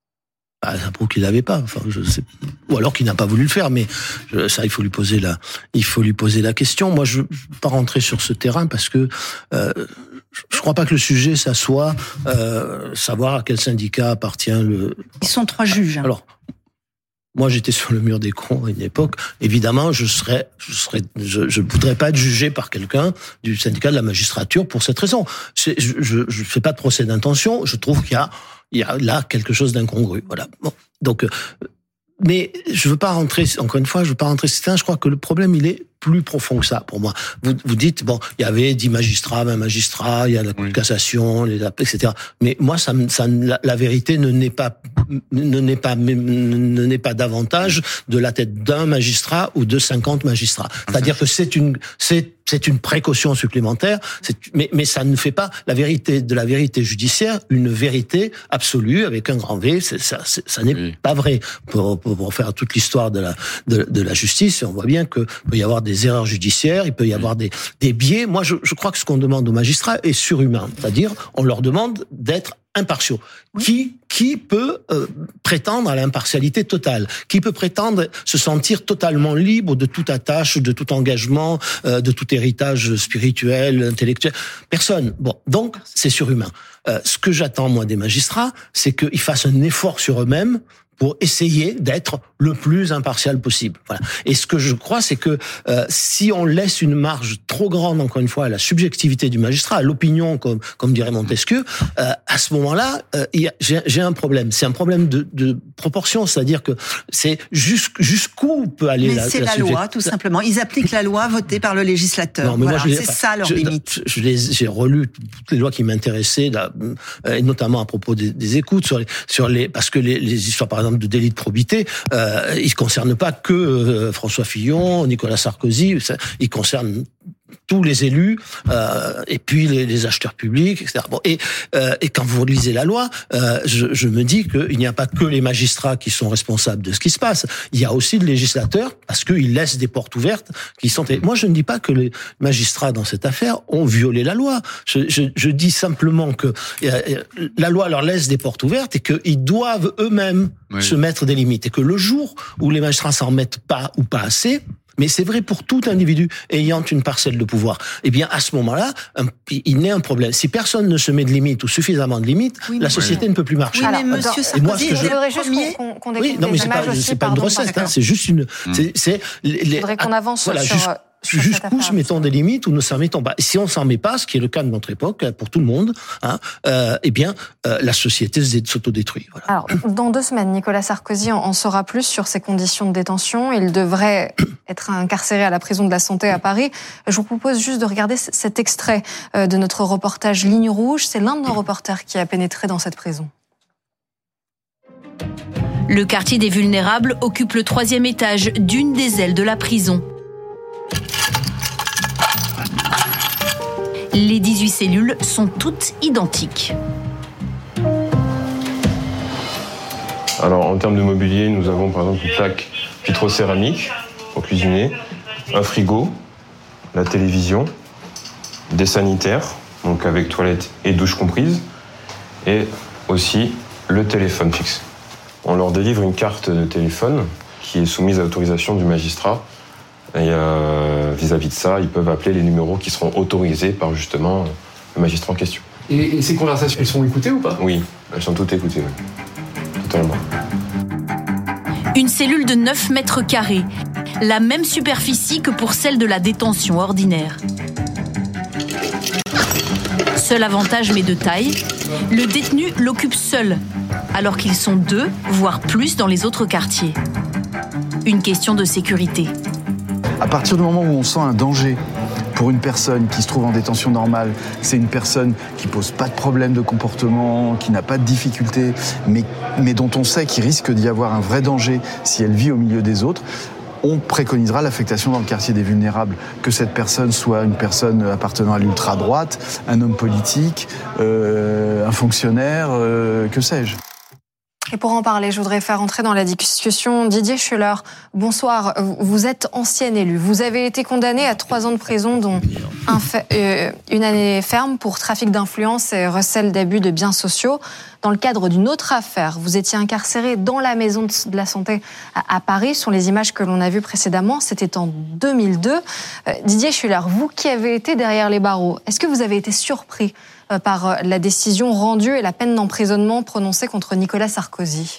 Ah, ça prouve qu'il n'avait pas. Enfin, je sais. Ou alors qu'il n'a pas voulu le faire. Mais je, ça, il faut lui poser la, il faut lui poser la question. Moi, je ne veux pas rentrer sur ce terrain parce que euh, je ne crois pas que le sujet, ça soit euh, savoir à quel syndicat appartient le. Ils sont trois juges. Alors. Moi, j'étais sur le mur des cons à une époque. Évidemment, je serais, je serais, je, je voudrais pas être jugé par quelqu'un du syndicat de la magistrature pour cette raison. C'est, je, je, je fais pas de procès d'intention. Je trouve qu'il y a, il y a là quelque chose d'incongru. Voilà. Bon. Donc, euh, mais je veux pas rentrer, encore une fois, je veux pas rentrer sur ce terrain. Je crois que le problème, il est plus profond que ça, pour moi. Vous, vous dites, bon, il y avait dix magistrats, vingt magistrats, il y a la Cour de cassation, les, et cetera. Mais moi, ça, ça, la, la vérité ne n'est pas, ne n'est pas, ne n'est pas davantage de la tête d'un magistrat ou de cinquante magistrats. C'est-à-dire que c'est une, c'est, c'est une précaution supplémentaire, c'est, mais, mais ça ne fait pas la vérité de la vérité judiciaire une vérité absolue avec un grand V. C'est, ça, c'est, ça n'est oui. pas vrai. Pour, pour, pour faire toute l'histoire de la, de, de la justice, on voit bien que peut y avoir des erreurs judiciaires, il peut y avoir des, des biais. Moi, je, je crois que ce qu'on demande aux magistrats est surhumain. C'est-à-dire, on leur demande d'être impartiaux. Qui qui peut euh, prétendre à l'impartialité totale? Qui peut prétendre se sentir totalement libre de toute attache, de tout engagement, euh, de tout héritage spirituel, intellectuel? Personne. Bon, donc c'est surhumain. Euh, ce que j'attends moi des magistrats, c'est qu'ils fassent un effort sur eux-mêmes pour essayer d'être le plus impartial possible. Voilà. Et ce que je crois, c'est que euh, si on laisse une marge trop grande, encore une fois, à la subjectivité du magistrat, à l'opinion, comme comme dirait Montesquieu, euh, à ce moment-là, euh, y a, j'ai, j'ai un problème. C'est un problème de, de proportion, c'est-à-dire que c'est jusqu', jusqu'où peut aller Mais la, c'est la, la subject... loi, tout simplement. Ils appliquent la loi votée par le législateur. Non, mais voilà, moi, je c'est ça leur je, limite. Je, je les, j'ai relu toutes les lois qui m'intéressaient, là, et notamment à propos des, des écoutes, sur les, sur les, parce que les, les histoires, par exemple, de délit de probité, euh, ils ne concernent pas que euh, François Fillon, Nicolas Sarkozy, ça, ils concernent tous les élus euh, et puis les, les acheteurs publics, et cetera. Bon, et, euh, et quand vous lisez la loi, euh, je, je me dis qu'il n'y a pas que les magistrats qui sont responsables de ce qui se passe. Il y a aussi le législateur parce qu'ils laissent des portes ouvertes qui sont. Moi, je ne dis pas que les magistrats dans cette affaire ont violé la loi. Je, je, je dis simplement que euh, la loi leur laisse des portes ouvertes et qu'ils doivent eux-mêmes oui. se mettre des limites et que le jour où les magistrats s'en mettent pas ou pas assez. Mais c'est vrai pour tout individu ayant une parcelle de pouvoir. Eh bien, à ce moment-là, un, il naît un problème. Si personne ne se met de limite ou suffisamment de limites, oui, la société oui. ne peut plus marcher. Oui, mais alors, monsieur Sarkozy, moi, ce que je voudrais juste qu'on, qu'on découvre oui, non, mais des c'est images pas, aussi. C'est pas une recette, hein, c'est juste une. Mmh. C'est, c'est les, je voudrais qu'on avance voilà, sur. Juste, Jusqu'où se mettons des limites ou ne s'en mettons pas. Et si on s'en met pas, ce qui est le cas de notre époque pour tout le monde, hein, euh, eh bien, euh, la société s'autodétruit. Voilà. Alors, dans deux semaines, Nicolas Sarkozy en saura plus sur ses conditions de détention. Il devrait être incarcéré à la prison de la Santé à Paris. Je vous propose juste de regarder cet extrait de notre reportage Ligne Rouge. C'est l'un de nos reporters qui a pénétré dans cette prison. Le quartier des vulnérables occupe le troisième étage d'une des ailes de la prison. Les dix-huit cellules sont toutes identiques. Alors, en termes de mobilier, nous avons par exemple une plaque vitrocéramique pour cuisiner, un frigo, la télévision, des sanitaires, donc avec toilette et douche comprise, et aussi le téléphone fixe. On leur délivre une carte de téléphone qui est soumise à l'autorisation du magistrat. Et euh, vis-à-vis de ça, ils peuvent appeler les numéros qui seront autorisés par justement le magistrat en question. Et, et ces conversations, elles sont écoutées ou pas ? Oui, elles sont toutes écoutées, oui. Totalement. Une cellule de neuf mètres carrés, la même superficie que pour celle de la détention ordinaire. Seul avantage mais de taille, le détenu l'occupe seul, alors qu'ils sont deux, voire plus dans les autres quartiers. Une question de sécurité. À partir du moment où on sent un danger pour une personne qui se trouve en détention normale, c'est une personne qui pose pas de problème de comportement, qui n'a pas de difficultés, mais, mais dont on sait qu'il risque d'y avoir un vrai danger si elle vit au milieu des autres, on préconisera l'affectation dans le quartier des vulnérables, que cette personne soit une personne appartenant à l'ultra-droite, un homme politique, euh, un fonctionnaire, euh, que sais-je. Et pour en parler, je voudrais faire entrer dans la discussion Didier Schuller. Bonsoir, vous êtes ancien élu. Vous avez été condamné à trois ans de prison, dont un fa- euh, une année ferme pour trafic d'influence et recel d'abus de biens sociaux. Dans le cadre d'une autre affaire, vous étiez incarcéré dans la maison de la Santé à, à Paris. Ce sont les images que l'on a vues précédemment. C'était en deux mille deux. Euh, Didier Schuller, vous qui avez été derrière les barreaux, est-ce que vous avez été surpris par la décision rendue et la peine d'emprisonnement prononcée contre Nicolas Sarkozy?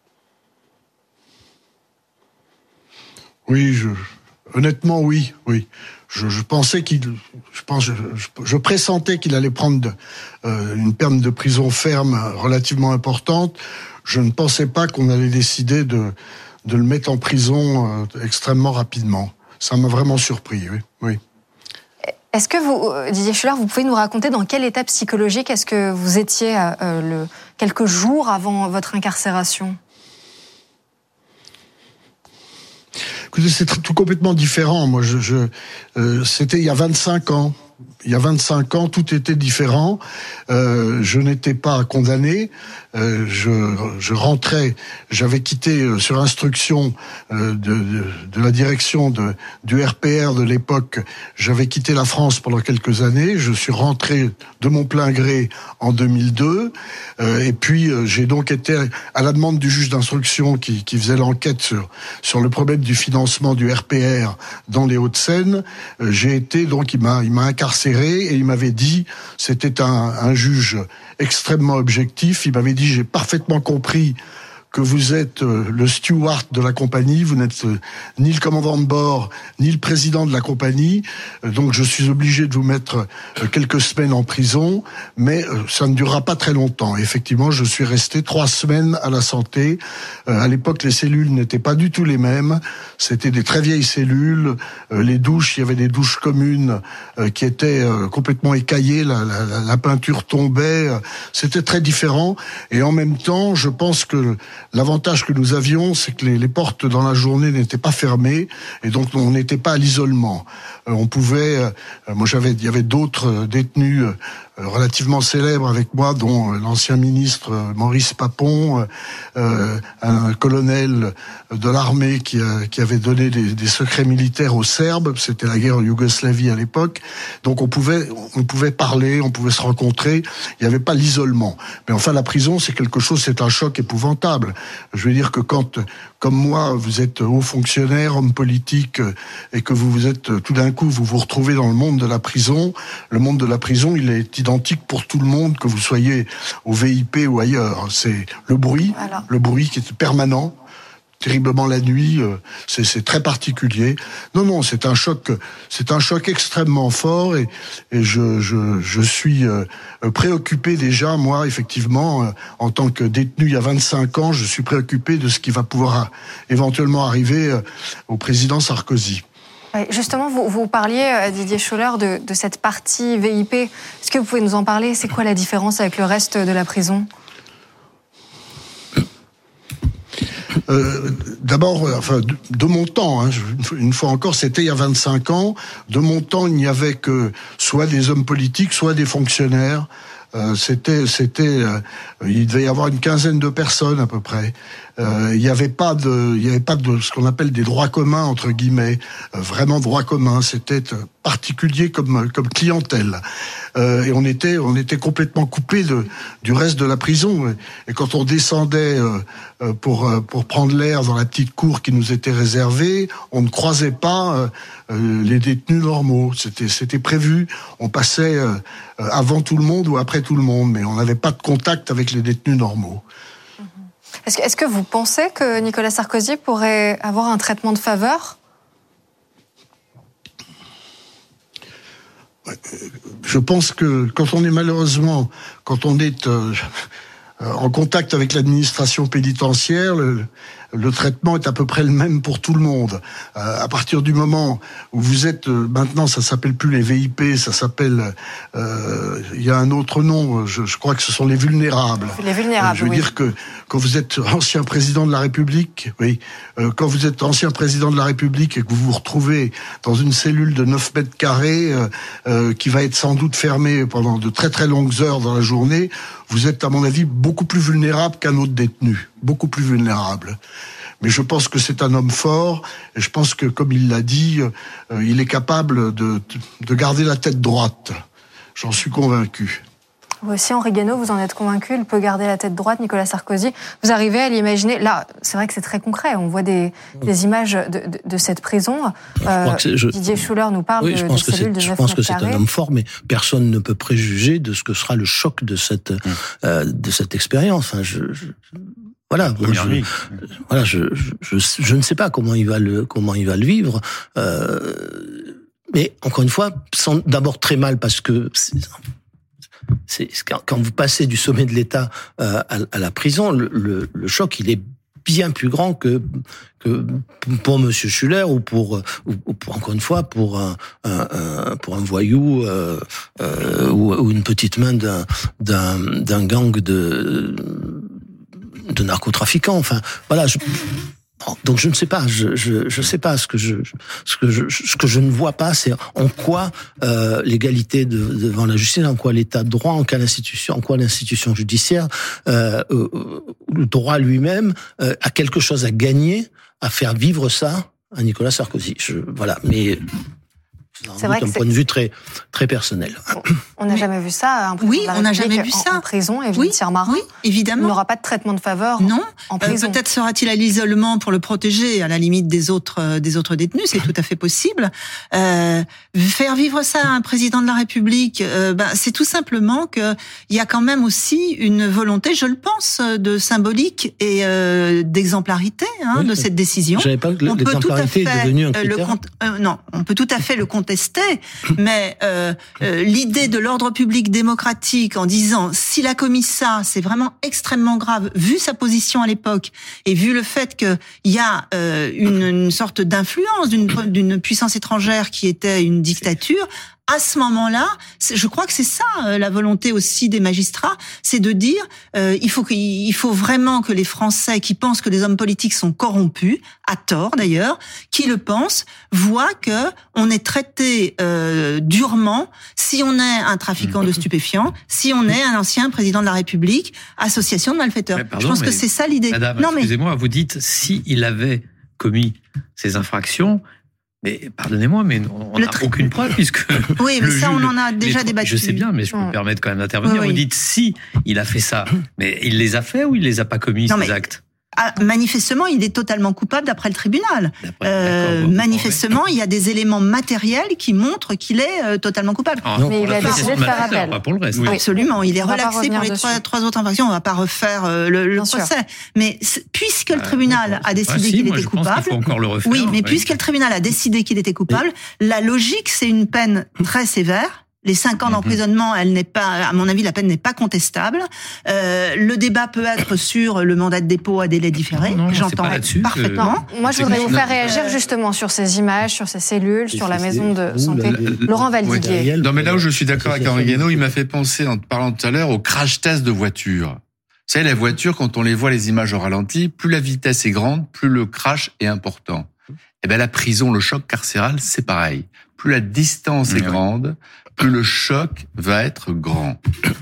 Oui, je, honnêtement, oui, oui. Je, je pensais qu'il, je pense, je, je, je pressentais qu'il allait prendre de, euh, une peine de prison ferme relativement importante. Je ne pensais pas qu'on allait décider de, de le mettre en prison euh, extrêmement rapidement. Ça m'a vraiment surpris, oui, oui. Est-ce que vous, Didier Schuller, vous pouvez nous raconter dans quel état psychologique est-ce que vous étiez euh, le, quelques jours avant votre incarcération ? Écoutez, c'est tout complètement différent. Moi, je, je, euh, c'était il y a vingt-cinq ans. il y a vingt-cinq ans, tout était différent. Euh, je n'étais pas condamné. Euh, je, je rentrais, j'avais quitté euh, sur instruction euh, de, de, de la direction de, du R P R de l'époque. J'avais quitté la France pendant quelques années. Je suis rentré de mon plein gré en deux mille deux. Euh, et puis euh, j'ai donc été à la demande du juge d'instruction qui, qui faisait l'enquête sur sur le problème du financement du R P R dans les Hauts-de-Seine. Euh, j'ai été donc il m'a il m'a incarcéré et il m'avait dit, c'était un, un juge extrêmement objectif, il m'avait dit j'ai parfaitement compris que vous êtes le steward de la compagnie, vous n'êtes ni le commandant de bord, ni le président de la compagnie, donc je suis obligé de vous mettre quelques semaines en prison, mais ça ne durera pas très longtemps. Et effectivement, je suis resté trois semaines à la santé. À l'époque, les cellules n'étaient pas du tout les mêmes, c'était des très vieilles cellules, les douches, il y avait des douches communes qui étaient complètement écaillées, la, la, la peinture tombait, c'était très différent, et en même temps, je pense que l'avantage que nous avions, c'est que les, les portes dans la journée n'étaient pas fermées et donc on n'était pas à l'isolement. Euh, on pouvait, euh, moi j'avais, il y avait d'autres détenus euh, relativement célèbres avec moi, dont l'ancien ministre Maurice Papon, euh, un colonel de l'armée qui, a, qui avait donné des, des secrets militaires aux Serbes. C'était la guerre en Yougoslavie à l'époque. Donc on pouvait, on pouvait parler, on pouvait se rencontrer. Il n'y avait pas l'isolement. Mais enfin, la prison, c'est quelque chose, c'est un choc épouvantable. Je veux dire que quand, comme moi, vous êtes haut fonctionnaire, homme politique, et que vous vous êtes tout d'un coup, vous vous retrouvez dans le monde de la prison. Le monde de la prison, il est identique pour tout le monde, que vous soyez au V I P ou ailleurs. C'est le bruit, voilà. Le bruit qui est permanent, terriblement la nuit. C'est, c'est très particulier. Non, non, c'est un choc, c'est un choc extrêmement fort, et, et je, je, je suis préoccupé déjà, moi, effectivement, en tant que détenu il y a vingt-cinq ans, je suis préoccupé de ce qui va pouvoir éventuellement arriver au président Sarkozy. Justement, vous, vous parliez, Didier Schuller, de, de cette partie V I P. Est-ce que vous pouvez nous en parler? C'est quoi la différence avec le reste de la prison? Euh, d'abord, enfin, de, de mon temps, hein, une fois encore, c'était il y a vingt-cinq ans. De mon temps, il n'y avait que soit des hommes politiques, soit des fonctionnaires. Euh, c'était, c'était, euh, il devait y avoir une quinzaine de personnes à peu près. Euh, il n'y avait pas de, il y avait pas de ce qu'on appelle des droits communs entre guillemets, euh, vraiment droits communs. C'était particulier comme comme clientèle. Euh, et on était, on était complètement coupé de du reste de la prison. Et quand on descendait euh, pour pour prendre l'air dans la petite cour qui nous était réservée, on ne croisait pas euh, les détenus normaux. C'était c'était prévu. On passait euh, avant tout le monde ou après tout le monde, mais on n'avait pas de contact avec les détenus normaux. Est-ce que, est-ce que vous pensez que Nicolas Sarkozy pourrait avoir un traitement de faveur ? Je pense que quand on est malheureusement, quand on est euh, en contact avec l'administration pénitentiaire, le, le traitement est à peu près le même pour tout le monde. Euh, à partir du moment où vous êtes, euh, maintenant ça s'appelle plus les V I P, ça s'appelle, euh, il y a un autre nom, je, je crois que ce sont les vulnérables. Les vulnérables, euh, Je veux oui. dire que quand vous êtes ancien président de la République, oui, euh, quand vous êtes ancien président de la République et que vous vous retrouvez dans une cellule de neuf mètres carrés, euh, euh, qui va être sans doute fermée pendant de très très longues heures dans la journée, vous êtes à mon avis beaucoup plus vulnérable qu'un autre détenu, beaucoup plus vulnérable. Mais je pense que c'est un homme fort, et je pense que, comme il l'a dit, euh, il est capable de, de garder la tête droite. J'en suis convaincu. Vous aussi, Henri Guénaud, vous en êtes convaincu, il peut garder la tête droite, Nicolas Sarkozy. Vous arrivez à l'imaginer. Là, c'est vrai que c'est très concret. On voit des, des images de, de, de cette prison. Euh, je, Didier Schuller nous parle oui, de, je pense de cellules de Je neuf pense que mètres c'est un homme fort, mais personne ne peut préjuger de ce que sera le choc de cette, mmh. euh, de cette expérience. Enfin, je, je... Voilà, moi, je, voilà, je, je, je, je ne sais pas comment il va le, comment il va le vivre. Euh, mais encore une fois, sans, d'abord très mal parce que c'est, c'est quand, quand vous passez du sommet de l'État euh, à, à la prison, le, le, le choc il est bien plus grand que que pour Monsieur Schuller ou pour ou pour encore une fois pour un, un, un pour un voyou euh, euh, ou, ou une petite main d'un d'un d'un gang de de narcotrafiquants. Enfin, voilà. Je, Donc je ne sais pas, je je je sais pas ce que je ce que je ce que je ne vois pas, c'est en quoi euh, l'égalité de, devant la justice, en quoi l'état de droit, en quoi l'institution, en quoi l'institution judiciaire, euh, euh, le droit lui-même euh, a quelque chose à gagner à faire vivre ça à Nicolas Sarkozy. Je, voilà, mais c'est vrai d'un point de vue très très personnel. On n'a jamais vu ça. Un oui, on n'a jamais vu en, ça en prison. Evelyne oui, Sirmarin, oui, évidemment. Il n'aura pas de traitement de faveur. Non. En prison. Euh, peut-être sera-t-il à l'isolement pour le protéger, à la limite des autres euh, des autres détenus. C'est tout à fait possible. Euh, faire vivre ça à un président de la République, euh, ben, c'est tout simplement que il y a quand même aussi une volonté, je le pense, de symbolique et euh, d'exemplarité hein, oui, de cette décision. J'avais pas que on peut tout à fait est devenu un critère. Le, euh, non, on peut tout à fait le contester. Mais euh, euh, l'idée de l'ordre public démocratique en disant s'il a commis ça, c'est vraiment extrêmement grave, vu sa position à l'époque et vu le fait qu'il y a euh, une, une sorte d'influence d'une, d'une puissance étrangère qui était une dictature. À ce moment-là, je crois que c'est ça la volonté aussi des magistrats, c'est de dire euh, il faut qu'il faut vraiment que les Français qui pensent que les hommes politiques sont corrompus, à tort d'ailleurs, qui le pensent, voient que on est traité euh, durement si on est un trafiquant de stupéfiants, si on est un ancien président de la République, association de malfaiteurs. Pardon, je pense que c'est ça l'idée. Madame, non, excusez-moi, vous dites si il avait commis ces infractions. Mais pardonnez-moi, mais on n'a tri... aucune preuve puisque. Oui, mais ça, on en a déjà les... débattu. Je sais bien, mais je peux me permettre quand même d'intervenir. Oui, oui. Vous dites si il a fait ça, mais il les a fait ou il les a pas commis non, ces mais... actes? Ah, manifestement, il est totalement coupable d'après le tribunal. Euh, bon, manifestement, il y a des éléments matériels qui montrent qu'il est euh, totalement coupable. Ah, non, mais il a décidé de faire appel. Pas pour le reste. Oui. Absolument, il est relaxé pour les trois, trois autres infractions. On va pas refaire euh, le, le procès. Sûr. Mais puisque le tribunal euh, a décidé ah, si, qu'il était coupable, faut encore le refaire, oui, mais oui. puisque le tribunal a décidé qu'il était coupable, oui. la logique, c'est une peine très sévère. Les cinq ans d'emprisonnement, elle n'est pas, à mon avis, la peine n'est pas contestable. Euh, le débat peut être sur le mandat de dépôt à délai différé. Non, non, j'entends parfaitement. Non, moi, je voudrais vous faire réagir justement sur ces images, sur ces cellules, sur la maison de santé. Laurent Valdiguier. Non, mais là où je suis d'accord avec Henri Guénaud, il m'a fait penser, en parlant tout à l'heure, au crash test de voiture. Vous savez, les voitures, quand on les voit les images au ralenti, plus la vitesse est grande, plus le crash est important. Eh ben, la prison, le choc carcéral, c'est pareil. Plus la distance est grande, plus le choc va être grand.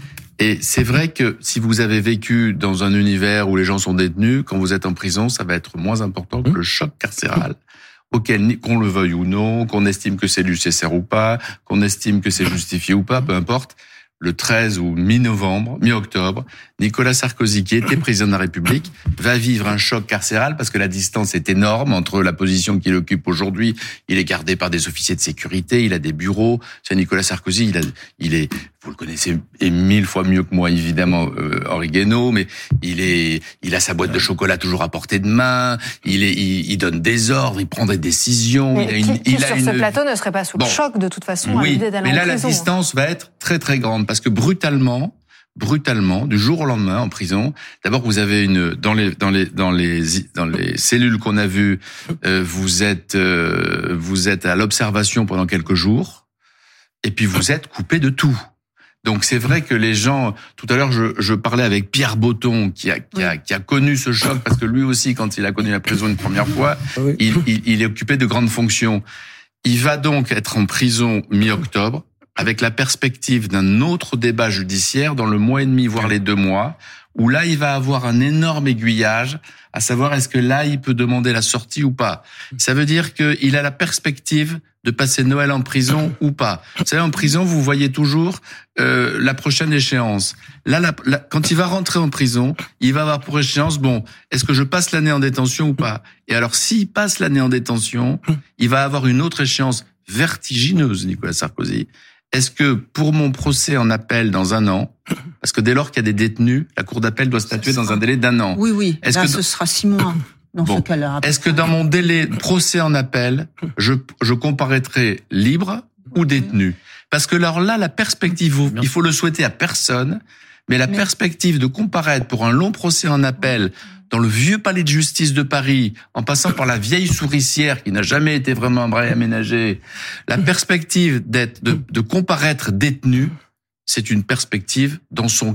Et c'est vrai que si vous avez vécu dans un univers où les gens sont détenus, quand vous êtes en prison, ça va être moins important que le choc carcéral, auquel, qu'on le veuille ou non, qu'on estime que c'est nécessaire ou pas, qu'on estime que c'est justifié ou pas, peu importe. Le treize ou mi-novembre, mi-octobre, Nicolas Sarkozy, qui était président de la République, va vivre un choc carcéral parce que la distance est énorme entre la position qu'il occupe aujourd'hui. Il est gardé par des officiers de sécurité, il a des bureaux. C'est Nicolas Sarkozy, il a, il est, vous le connaissez et mille fois mieux que moi, évidemment, euh, Henri Guénaud, mais il est, il a sa boîte de chocolat toujours à portée de main. Il est, il, il donne des ordres, il prend des décisions. Mais il a qui, une, qui il sur a ce une... plateau ne serait pas sous bon. le choc de toute façon Oui, à l'idée d'aller mais là, en prison. La distance va être très très grande parce que brutalement, brutalement, du jour au lendemain, en prison, d'abord vous avez une dans les dans les dans les dans les cellules qu'on a vues, euh, vous êtes euh, vous êtes à l'observation pendant quelques jours, et puis vous êtes coupé de tout. Donc c'est vrai que les gens, tout à l'heure je, je parlais avec Pierre Botton qui a, qui a qui a connu ce choc parce que lui aussi quand il a connu la prison une première fois, oui. il, il il est occupé de grandes fonctions. Il va donc être en prison mi-octobre, avec la perspective d'un autre débat judiciaire dans le mois et demi, voire les deux mois, où là, il va avoir un énorme aiguillage, à savoir est-ce que là, il peut demander la sortie ou pas. Ça veut dire qu'il a la perspective de passer Noël en prison ou pas. Vous savez, en prison, vous voyez toujours euh, la prochaine échéance. Là, la, la, quand il va rentrer en prison, il va avoir pour échéance, bon, est-ce que je passe l'année en détention ou pas? Et alors, s'il passe l'année en détention, il va avoir une autre échéance vertigineuse, Nicolas Sarkozy. Est-ce que pour mon procès en appel dans un an, parce que dès lors qu'il y a des détenus, la cour d'appel doit statuer dans un délai d'un an. Oui, oui. Est-ce là, que ce sera six mois. Dans bon. ce cas-là. Est-ce que dans mon délai de procès en appel, je, je comparaîtrai libre ou détenu? Parce que alors là, la perspective, il faut le souhaiter à personne, mais la mais... perspective de comparaître pour un long procès en appel dans le vieux palais de justice de Paris, en passant par la vieille souricière qui n'a jamais été vraiment aménagée, la perspective d'être, de, de comparaître détenu, c'est une perspective, dans son cas,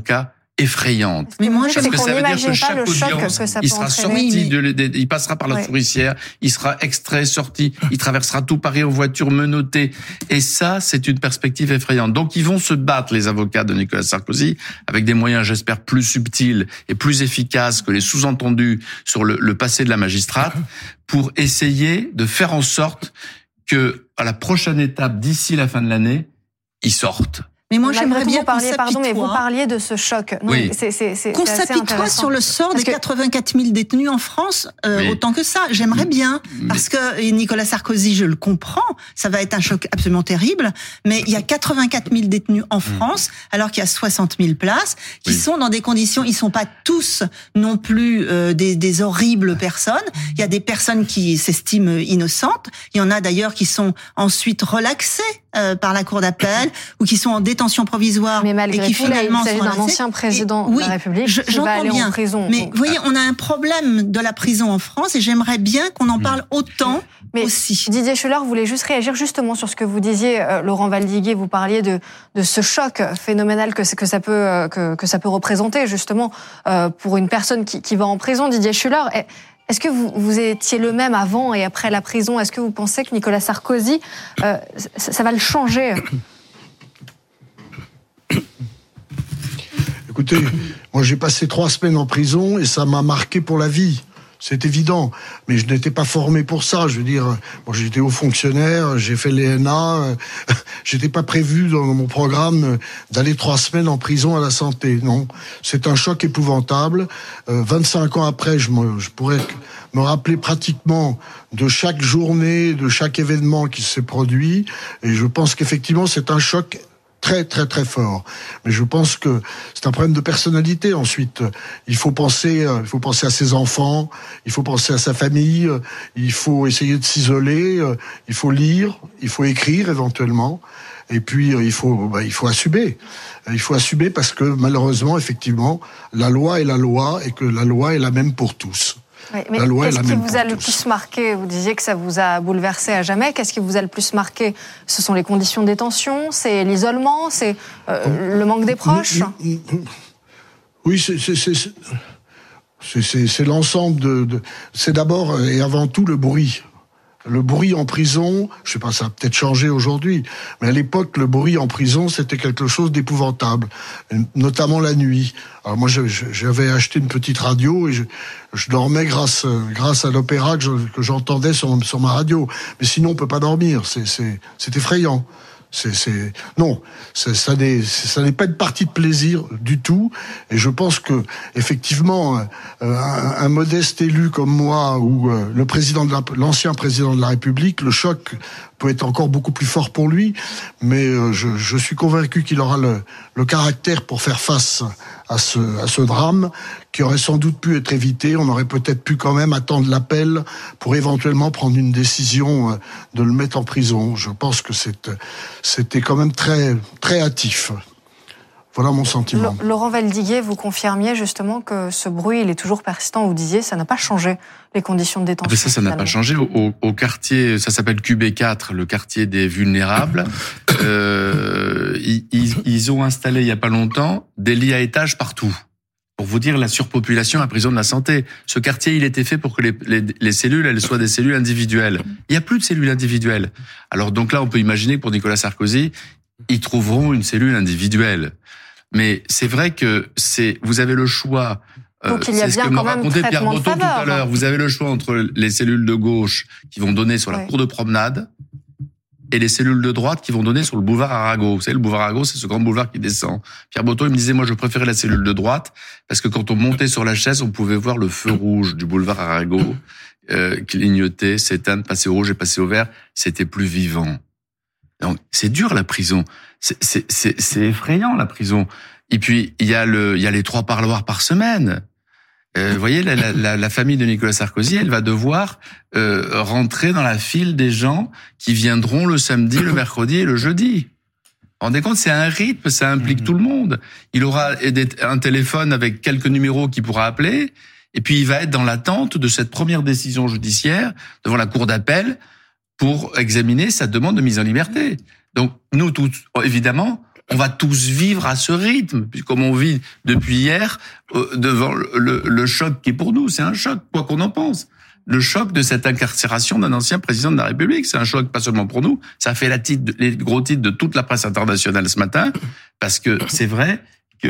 effrayante. Mais moi, parce je que ça veut dire que chaque le choc audience, que ça il peut sera entraîner. sorti, de, de, il passera par la ouais. souricière, il sera extrait, sorti, il traversera tout Paris en voiture menottée. Et ça, c'est une perspective effrayante. Donc, ils vont se battre, les avocats de Nicolas Sarkozy, avec des moyens, j'espère, plus subtils et plus efficaces que les sous-entendus sur le, le passé de la magistrate, pour essayer de faire en sorte que, à la prochaine étape, d'ici la fin de l'année, ils sortent. Mais moi, j'aimerais bien vous parliez, qu'on pardon, mais vous s'apitoie. parliez de ce choc. Non, oui. c'est, c'est, c'est, qu'on c'est assez s'apitoie intéressant. sur le sort Parce des que... quatre-vingt-quatre mille détenus en France, euh, Oui. autant que ça. J'aimerais bien, Mais... parce que Nicolas Sarkozy, je le comprends, ça va être un choc absolument terrible, mais il y a quatre-vingt-quatre mille détenus en France, alors qu'il y a soixante mille places, qui Oui. sont dans des conditions, ils sont pas tous non plus euh, des, des horribles personnes. Il y a des personnes qui s'estiment innocentes. Il y en a d'ailleurs qui sont ensuite relaxées euh, par la cour d'appel ou qui sont en détention provisoire. Mais malgré et qui tout, là, il finalement s'agit sont d'un relaxés. ancien président Et, de oui, la République je, qui va aller bien. en prison. Mais Donc, vous voyez, on a un problème de la prison en France et j'aimerais bien qu'on en parle autant mais aussi. Didier Schuller voulait juste réagir justement sur ce que vous disiez, euh, Laurent Valdiguier. Vous parliez de de ce choc phénoménal que que ça peut euh, que que ça peut représenter justement euh, pour une personne qui qui va en prison. Didier Schuller, est-ce que vous vous étiez le même avant et après la prison? Est-ce que vous pensez que Nicolas Sarkozy euh, ça, ça va le changer? Écoutez, moi j'ai passé trois semaines en prison et ça m'a marqué pour la vie. C'est évident, mais je n'étais pas formé pour ça. Je veux dire, moi j'étais haut fonctionnaire, j'ai fait l'E N A, euh, j'étais pas prévu dans mon programme d'aller trois semaines en prison à la santé. Non, c'est un choc épouvantable. Euh, vingt-cinq ans après, je, me, je pourrais me rappeler pratiquement de chaque journée, de chaque événement qui s'est produit, et je pense qu'effectivement c'est un choc très très très fort. Mais je pense que c'est un problème de personnalité. Ensuite, il faut penser, il faut penser à ses enfants, il faut penser à sa famille, il faut essayer de s'isoler, il faut lire, il faut écrire éventuellement, et puis il faut, bah, il faut assumer. Il faut assumer parce que malheureusement, effectivement, la loi est la loi et que la loi est la même pour tous. Oui, mais qu'est-ce qui vous a le plus marqué? Vous disiez que ça vous a bouleversé à jamais. Qu'est-ce qui vous a le plus marqué? Ce sont les conditions de détention, c'est l'isolement, c'est euh, le manque des proches? Oui, c'est, c'est, c'est, c'est, c'est, c'est l'ensemble de, de... C'est d'abord et avant tout le bruit. Le bruit en prison, je sais pas, ça a peut-être changé aujourd'hui, mais à l'époque, le bruit en prison, c'était quelque chose d'épouvantable, notamment la nuit. Alors moi, je, je, j'avais acheté une petite radio et je, je dormais grâce grâce à l'opéra que, je, que j'entendais sur, sur ma radio. Mais sinon, on peut pas dormir. C'est c'est c'est effrayant. C'est, c'est non, c'est, ça n'est, ça n'est pas une partie de plaisir du tout. Et je pense que effectivement, euh, un, un modeste élu comme moi ou euh, le président de la, l'ancien président de la République, le choc peut être encore beaucoup plus fort pour lui. Mais euh, je, je suis convaincu qu'il aura le, le caractère pour faire face à ce, à ce drame qui aurait sans doute pu être évité. On aurait peut-être pu quand même attendre l'appel pour éventuellement prendre une décision de le mettre en prison. Je pense que c'est, c'était quand même très, très hâtif. Voilà mon sentiment. Laurent Valdiguier, vous confirmiez justement que ce bruit, il est toujours persistant. Vous disiez, ça n'a pas changé les conditions de détention. Ah ben ça, ça n'a pas changé. Au, au quartier, ça s'appelle Q B quatre, le quartier des vulnérables. euh, ils, ils, ils ont installé il y a pas longtemps des lits à étages partout. Pour vous dire la surpopulation à la prison de la Santé. Ce quartier, il était fait pour que les, les, les cellules, elles soient des cellules individuelles. Il n'y a plus de cellules individuelles. Alors donc là, on peut imaginer que pour Nicolas Sarkozy, ils trouveront une cellule individuelle. Mais c'est vrai que c'est, vous avez le choix. Donc il y a c'est bien ce que m'a quand même raconté Pierre traitement de Breton tout à faveur. l'heure. Vous avez le choix entre les cellules de gauche qui vont donner sur la Ouais. cour de promenade et les cellules de droite qui vont donner sur le boulevard Arago. Vous savez, le boulevard Arago, c'est ce grand boulevard qui descend. Pierre Breton, il me disait, moi, je préférais la cellule de droite parce que quand on montait sur la chaise, on pouvait voir le feu rouge du boulevard Arago euh, clignoter, s'éteindre, passer au rouge et passer au vert. C'était plus vivant. Donc, c'est dur, la prison. C'est, c'est, c'est, c'est effrayant, la prison. Et puis, il y a le, il y a les trois parloirs par semaine. Euh, vous voyez, la, la, la famille de Nicolas Sarkozy, elle va devoir euh, rentrer dans la file des gens qui viendront le samedi, le mercredi et le jeudi. Vous vous rendez compte, c'est un rythme, ça implique tout le monde. Il aura un téléphone avec quelques numéros qu'il pourra appeler, et puis il va être dans l'attente de cette première décision judiciaire devant la cour d'appel pour examiner sa demande de mise en liberté. Donc, nous, tous, évidemment, on va tous vivre à ce rythme, comme on vit depuis hier, euh, devant le, le, le choc qui est pour nous. C'est un choc, quoi qu'on en pense. Le choc de cette incarcération d'un ancien président de la République, c'est un choc pas seulement pour nous, ça fait la titre, les gros titres de toute la presse internationale ce matin, parce que c'est vrai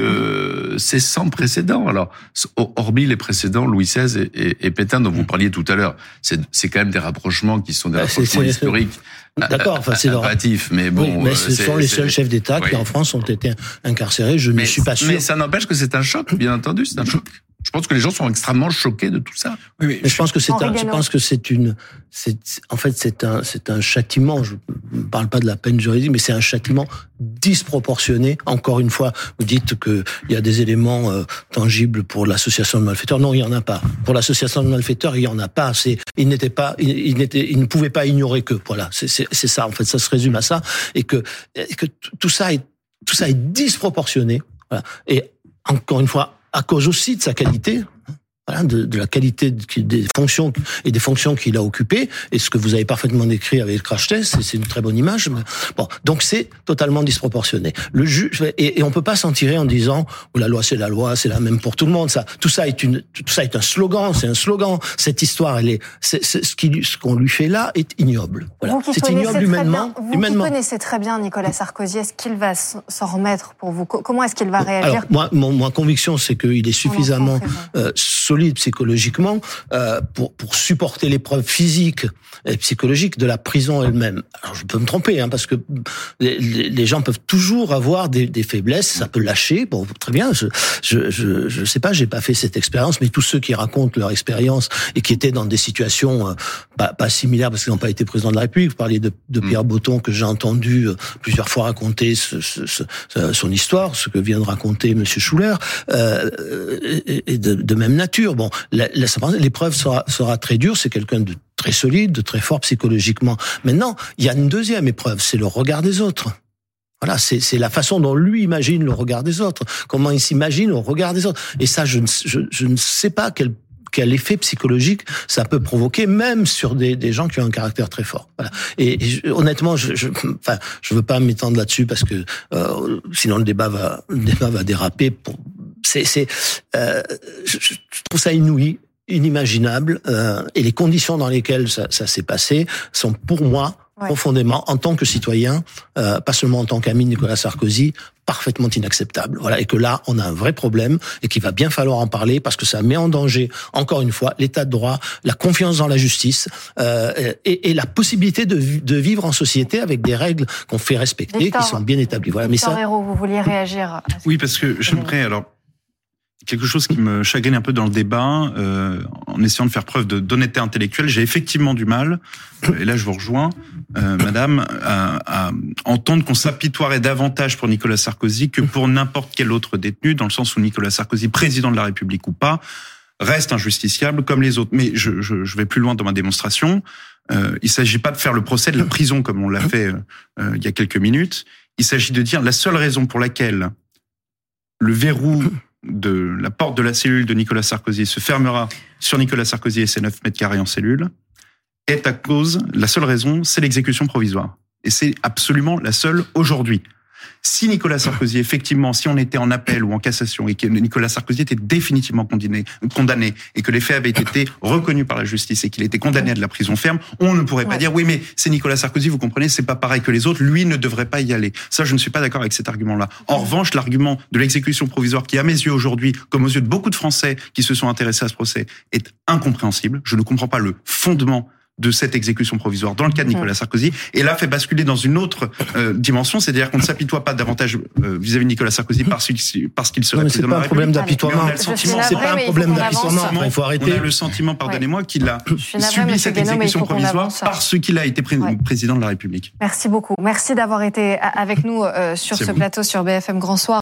que c'est sans précédent. Alors, hormis les précédents, Louis seize et, et, et Pétain dont vous parliez tout à l'heure, c'est, c'est quand même des rapprochements qui sont des bah, rapprochements c'est, c'est, historiques. D'accord, enfin c'est impératif, mais bon. Oui, mais ce sont les seuls chefs d'État oui. qui en France ont été incarcérés. Je mais, ne suis pas sûr. Mais ça n'empêche que c'est un choc, bien entendu, c'est un choc. Je pense que les gens sont extrêmement choqués de tout ça. Oui, mais je pense que c'est un, je pense que c'est une, c'est, en fait, c'est un, c'est un châtiment. Je ne parle pas de la peine juridique, mais c'est un châtiment disproportionné. Encore une fois, vous dites que il y a des éléments euh, tangibles pour l'association de malfaiteurs. Non, il y en a pas. Pour l'association de malfaiteurs, il y en a pas. C'est, il n'était pas, il, il n'était, il ne pouvait pas ignorer que. Voilà, c'est, c'est, c'est ça. En fait, ça se résume à ça, et que, et que tout ça est, tout ça est disproportionné. Voilà. Et encore une fois, à cause aussi de sa qualité, voilà, de, de la qualité des fonctions et des fonctions qu'il a occupées, et ce que vous avez parfaitement décrit avec le crash test, c'est, c'est une très bonne image. Mais bon, donc c'est totalement disproportionné. Le juge, et, et on peut pas s'en tirer en disant oh, la loi c'est la loi, c'est la même pour tout le monde. Ça, tout ça est une, tout ça est un slogan, c'est un slogan. Cette histoire, elle est, c'est, c'est, ce qui, ce qu'on lui fait là est ignoble. Voilà. Vous qui c'est ignoble humainement. Bien, vous humainement. qui connaissez très bien Nicolas Sarkozy, est-ce qu'il va s'en remettre pour vous? Comment est-ce qu'il va réagir? Alors moi, mon, ma conviction, c'est qu'il est suffisamment euh, solide psychologiquement euh, pour pour supporter l'épreuve physique et psychologique de la prison elle-même. Alors je peux me tromper, hein, parce que les, les gens peuvent toujours avoir des, des faiblesses, ça peut lâcher. Bon, très bien. Je je je, je sais pas, j'ai pas fait cette expérience, mais tous ceux qui racontent leur expérience et qui étaient dans des situations euh, pas, pas similaires parce qu'ils n'ont pas été président de la République. Vous parliez de, de Pierre Botton que j'ai entendu euh, plusieurs fois raconter ce, ce, ce, son histoire, ce que vient de raconter Monsieur Schuller, euh, et, et de, de même nature. Bon, la, la, l'épreuve sera, sera très dure. C'est quelqu'un de très solide, de très fort psychologiquement. Maintenant, il y a une deuxième épreuve, c'est le regard des autres. Voilà, c'est, c'est la façon dont lui imagine le regard des autres. Comment il s'imagine le regard des autres. Et ça, je ne, je, je ne sais pas quel quel effet psychologique ça peut provoquer, même sur des, des gens qui ont un caractère très fort. Voilà. Et, et je, honnêtement, je, je, enfin, je veux pas m'étendre là-dessus parce que euh, sinon le débat va, le débat va déraper. Pour, c'est, c'est, euh, je, je trouve ça inouï, inimaginable, euh, et les conditions dans lesquelles ça, ça s'est passé sont pour moi ouais. profondément, en tant que citoyen, euh, pas seulement en tant qu'ami de Nicolas Sarkozy, parfaitement inacceptable. Voilà, et que là, on a un vrai problème et qu'il va bien falloir en parler parce que ça met en danger, encore une fois, l'état de droit, la confiance dans la justice euh, et, et la possibilité de, de vivre en société avec des règles qu'on fait respecter, Victor, qui sont bien établies. Voilà, Victor mais ça. Hérault, vous vouliez réagir? Oui, parce que j'aimerais alors. Quelque chose qui me chagrine un peu dans le débat, euh, en essayant de faire preuve de, d'honnêteté intellectuelle, j'ai effectivement du mal, euh, et là je vous rejoins, euh, madame, à, à entendre qu'on s'apitoierait davantage pour Nicolas Sarkozy que pour n'importe quel autre détenu, dans le sens où Nicolas Sarkozy, président de la République ou pas, reste injusticiable comme les autres. Mais je, je, je vais plus loin dans ma démonstration. Euh, il s'agit pas de faire le procès de la prison comme on l'a fait euh, il y a quelques minutes. Il s'agit de dire la seule raison pour laquelle le verrou de la porte de la cellule de Nicolas Sarkozy se fermera sur Nicolas Sarkozy et ses neuf mètres carrés en cellule est à cause, la seule raison, c'est l'exécution provisoire. Et c'est absolument la seule aujourd'hui. Si Nicolas Sarkozy, effectivement, si on était en appel ou en cassation et que Nicolas Sarkozy était définitivement condamné, condamné et que les faits avaient été reconnus par la justice et qu'il était condamné à de la prison ferme, on ne pourrait pas ouais. dire oui, mais c'est Nicolas Sarkozy, vous comprenez, c'est pas pareil que les autres, lui ne devrait pas y aller. Ça, je ne suis pas d'accord avec cet argument-là. En revanche, l'argument de l'exécution provisoire qui, à mes yeux aujourd'hui, comme aux yeux de beaucoup de Français qui se sont intéressés à ce procès, est incompréhensible. Je ne comprends pas le fondement de cette exécution provisoire dans le cas de Nicolas Sarkozy, et là fait basculer dans une autre euh, dimension, c'est-à-dire qu'on ne s'apitoie pas davantage euh, vis-à-vis de Nicolas Sarkozy parce qu'il, parce qu'il serait président de la République. C'est pas un problème d'apitoiement. C'est pas un problème d'apitoiement. Il faut arrêter. On a le sentiment, pardonnez-moi, ouais. qu'il a subi cette exécution provisoire parce qu'il a été pré- ouais. président de la République. Merci beaucoup. Merci d'avoir été avec nous euh, sur C'est ce bon. plateau sur B F M Grand Soir.